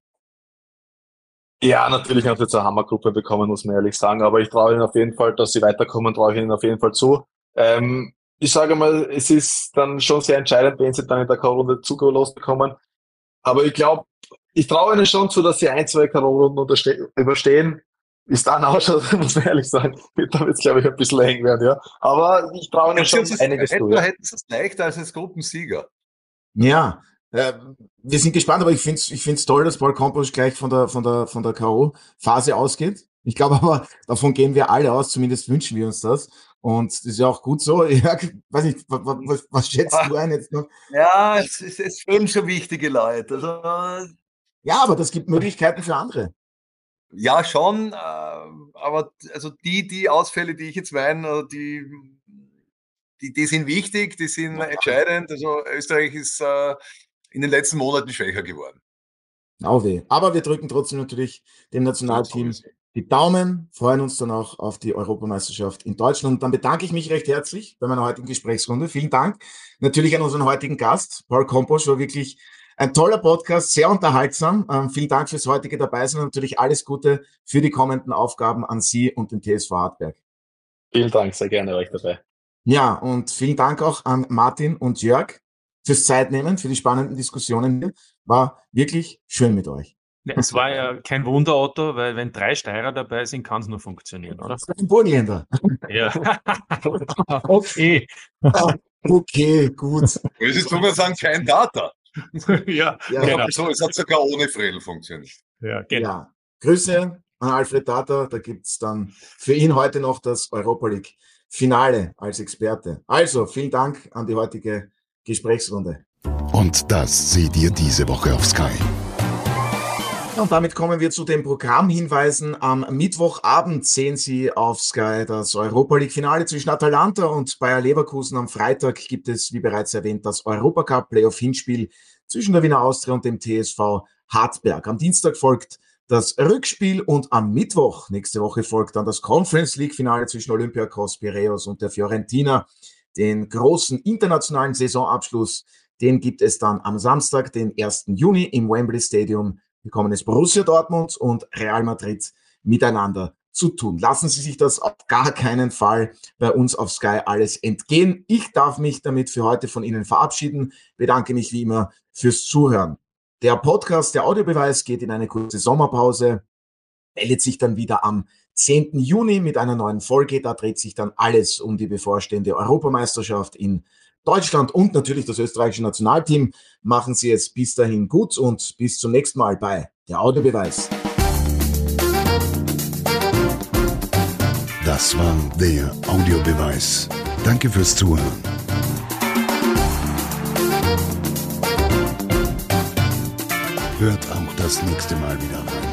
Speaker 3: Ja, natürlich haben sie jetzt eine Hammergruppe bekommen, muss man ehrlich sagen. Aber ich traue ihnen auf jeden Fall, dass sie weiterkommen, traue ich ihnen auf jeden Fall zu. Ähm, ich sage mal, es ist dann schon sehr entscheidend, wenn sie dann in der K O-Runde zugelost bekommen. Aber ich glaube, ich traue ihnen schon zu, dass sie ein, zwei K O-Runden überstehen. Ist dann ausschaut, muss man ehrlich sagen, da wird es, glaube ich, ein bisschen eng werden, ja. Aber ich traue ihnen schon einiges zu.
Speaker 5: Da hätten sie es leichter als als Gruppensieger.
Speaker 1: Ja, äh, wir sind gespannt, aber ich finde es ich find's toll, dass Paul Campos gleich von der, von der, von der K O-Phase ausgeht. Ich glaube aber, davon gehen wir alle aus, zumindest wünschen wir uns das. Und das ist ja auch gut so. Ja, weiß nicht, was, was, was schätzt ah, du ein jetzt noch?
Speaker 5: Ja, es, es, es fehlen schon wichtige Leute. Also,
Speaker 1: ja, aber das gibt Möglichkeiten für andere.
Speaker 5: Ja, schon, aber also die, die Ausfälle, die ich jetzt meine, die, die, die sind wichtig, die sind entscheidend. Also Österreich ist äh, in den letzten Monaten schwächer geworden.
Speaker 1: Au weh. Aber wir drücken trotzdem natürlich dem Nationalteam die Daumen, freuen uns dann auch auf die Europameisterschaft in Deutschland. Und dann bedanke ich mich recht herzlich bei meiner heutigen Gesprächsrunde. Vielen Dank natürlich an unseren heutigen Gast, Paul Campos, war wirklich ein toller Podcast, sehr unterhaltsam. Ähm, vielen Dank fürs heutige Dabeisein und natürlich alles Gute für die kommenden Aufgaben an Sie und den T S V Hartberg.
Speaker 3: Vielen Dank, sehr gerne euch dabei.
Speaker 1: Ja, und vielen Dank auch an Martin und Jörg fürs Zeitnehmen, für die spannenden Diskussionen hier. War wirklich schön mit euch.
Speaker 4: Ja, es war ja kein Wunder, Otto, weil wenn drei Steirer dabei sind, kann es nur funktionieren, oder?
Speaker 1: Das ist ein Burgenländer.
Speaker 4: Ja. Okay.
Speaker 1: Okay, gut.
Speaker 5: Es ist sozusagen kein Data.
Speaker 4: Ja,
Speaker 1: ja,
Speaker 4: genau.
Speaker 5: So, es hat sogar ohne Fredel funktioniert.
Speaker 4: Ja, genau.
Speaker 1: Ja. Grüße an Alfred Tata. Da gibt's dann für ihn heute noch das Europa League Finale als Experte. Also, vielen Dank an die heutige Gesprächsrunde.
Speaker 2: Und das seht ihr diese Woche auf Sky.
Speaker 1: Und damit kommen wir zu den Programmhinweisen. Am Mittwochabend sehen Sie auf Sky das Europa League Finale zwischen Atalanta und Bayer Leverkusen. Am Freitag gibt es, wie bereits erwähnt, das Europacup Playoff Hinspiel zwischen der Wiener Austria und dem T S V Hartberg. Am Dienstag folgt das Rückspiel und am Mittwoch nächste Woche folgt dann das Conference League Finale zwischen Olympiakos Piräus und der Fiorentina. Den großen internationalen Saisonabschluss, den gibt es dann am Samstag, den ersten Juni im Wembley Stadium. Bekommen es Borussia Dortmund und Real Madrid miteinander zu tun. Lassen Sie sich das auf gar keinen Fall bei uns auf Sky alles entgehen. Ich darf mich damit für heute von Ihnen verabschieden. Bedanke mich wie immer fürs Zuhören. Der Podcast, der Audiobeweis, geht in eine kurze Sommerpause, meldet sich dann wieder am zehnten Juni mit einer neuen Folge. Da dreht sich dann alles um die bevorstehende Europameisterschaft in Deutschland und natürlich das österreichische Nationalteam. Machen Sie es bis dahin gut und bis zum nächsten Mal bei der Audiobeweis.
Speaker 2: Das war der Audiobeweis. Danke fürs Zuhören. Hört auch das nächste Mal wieder rein.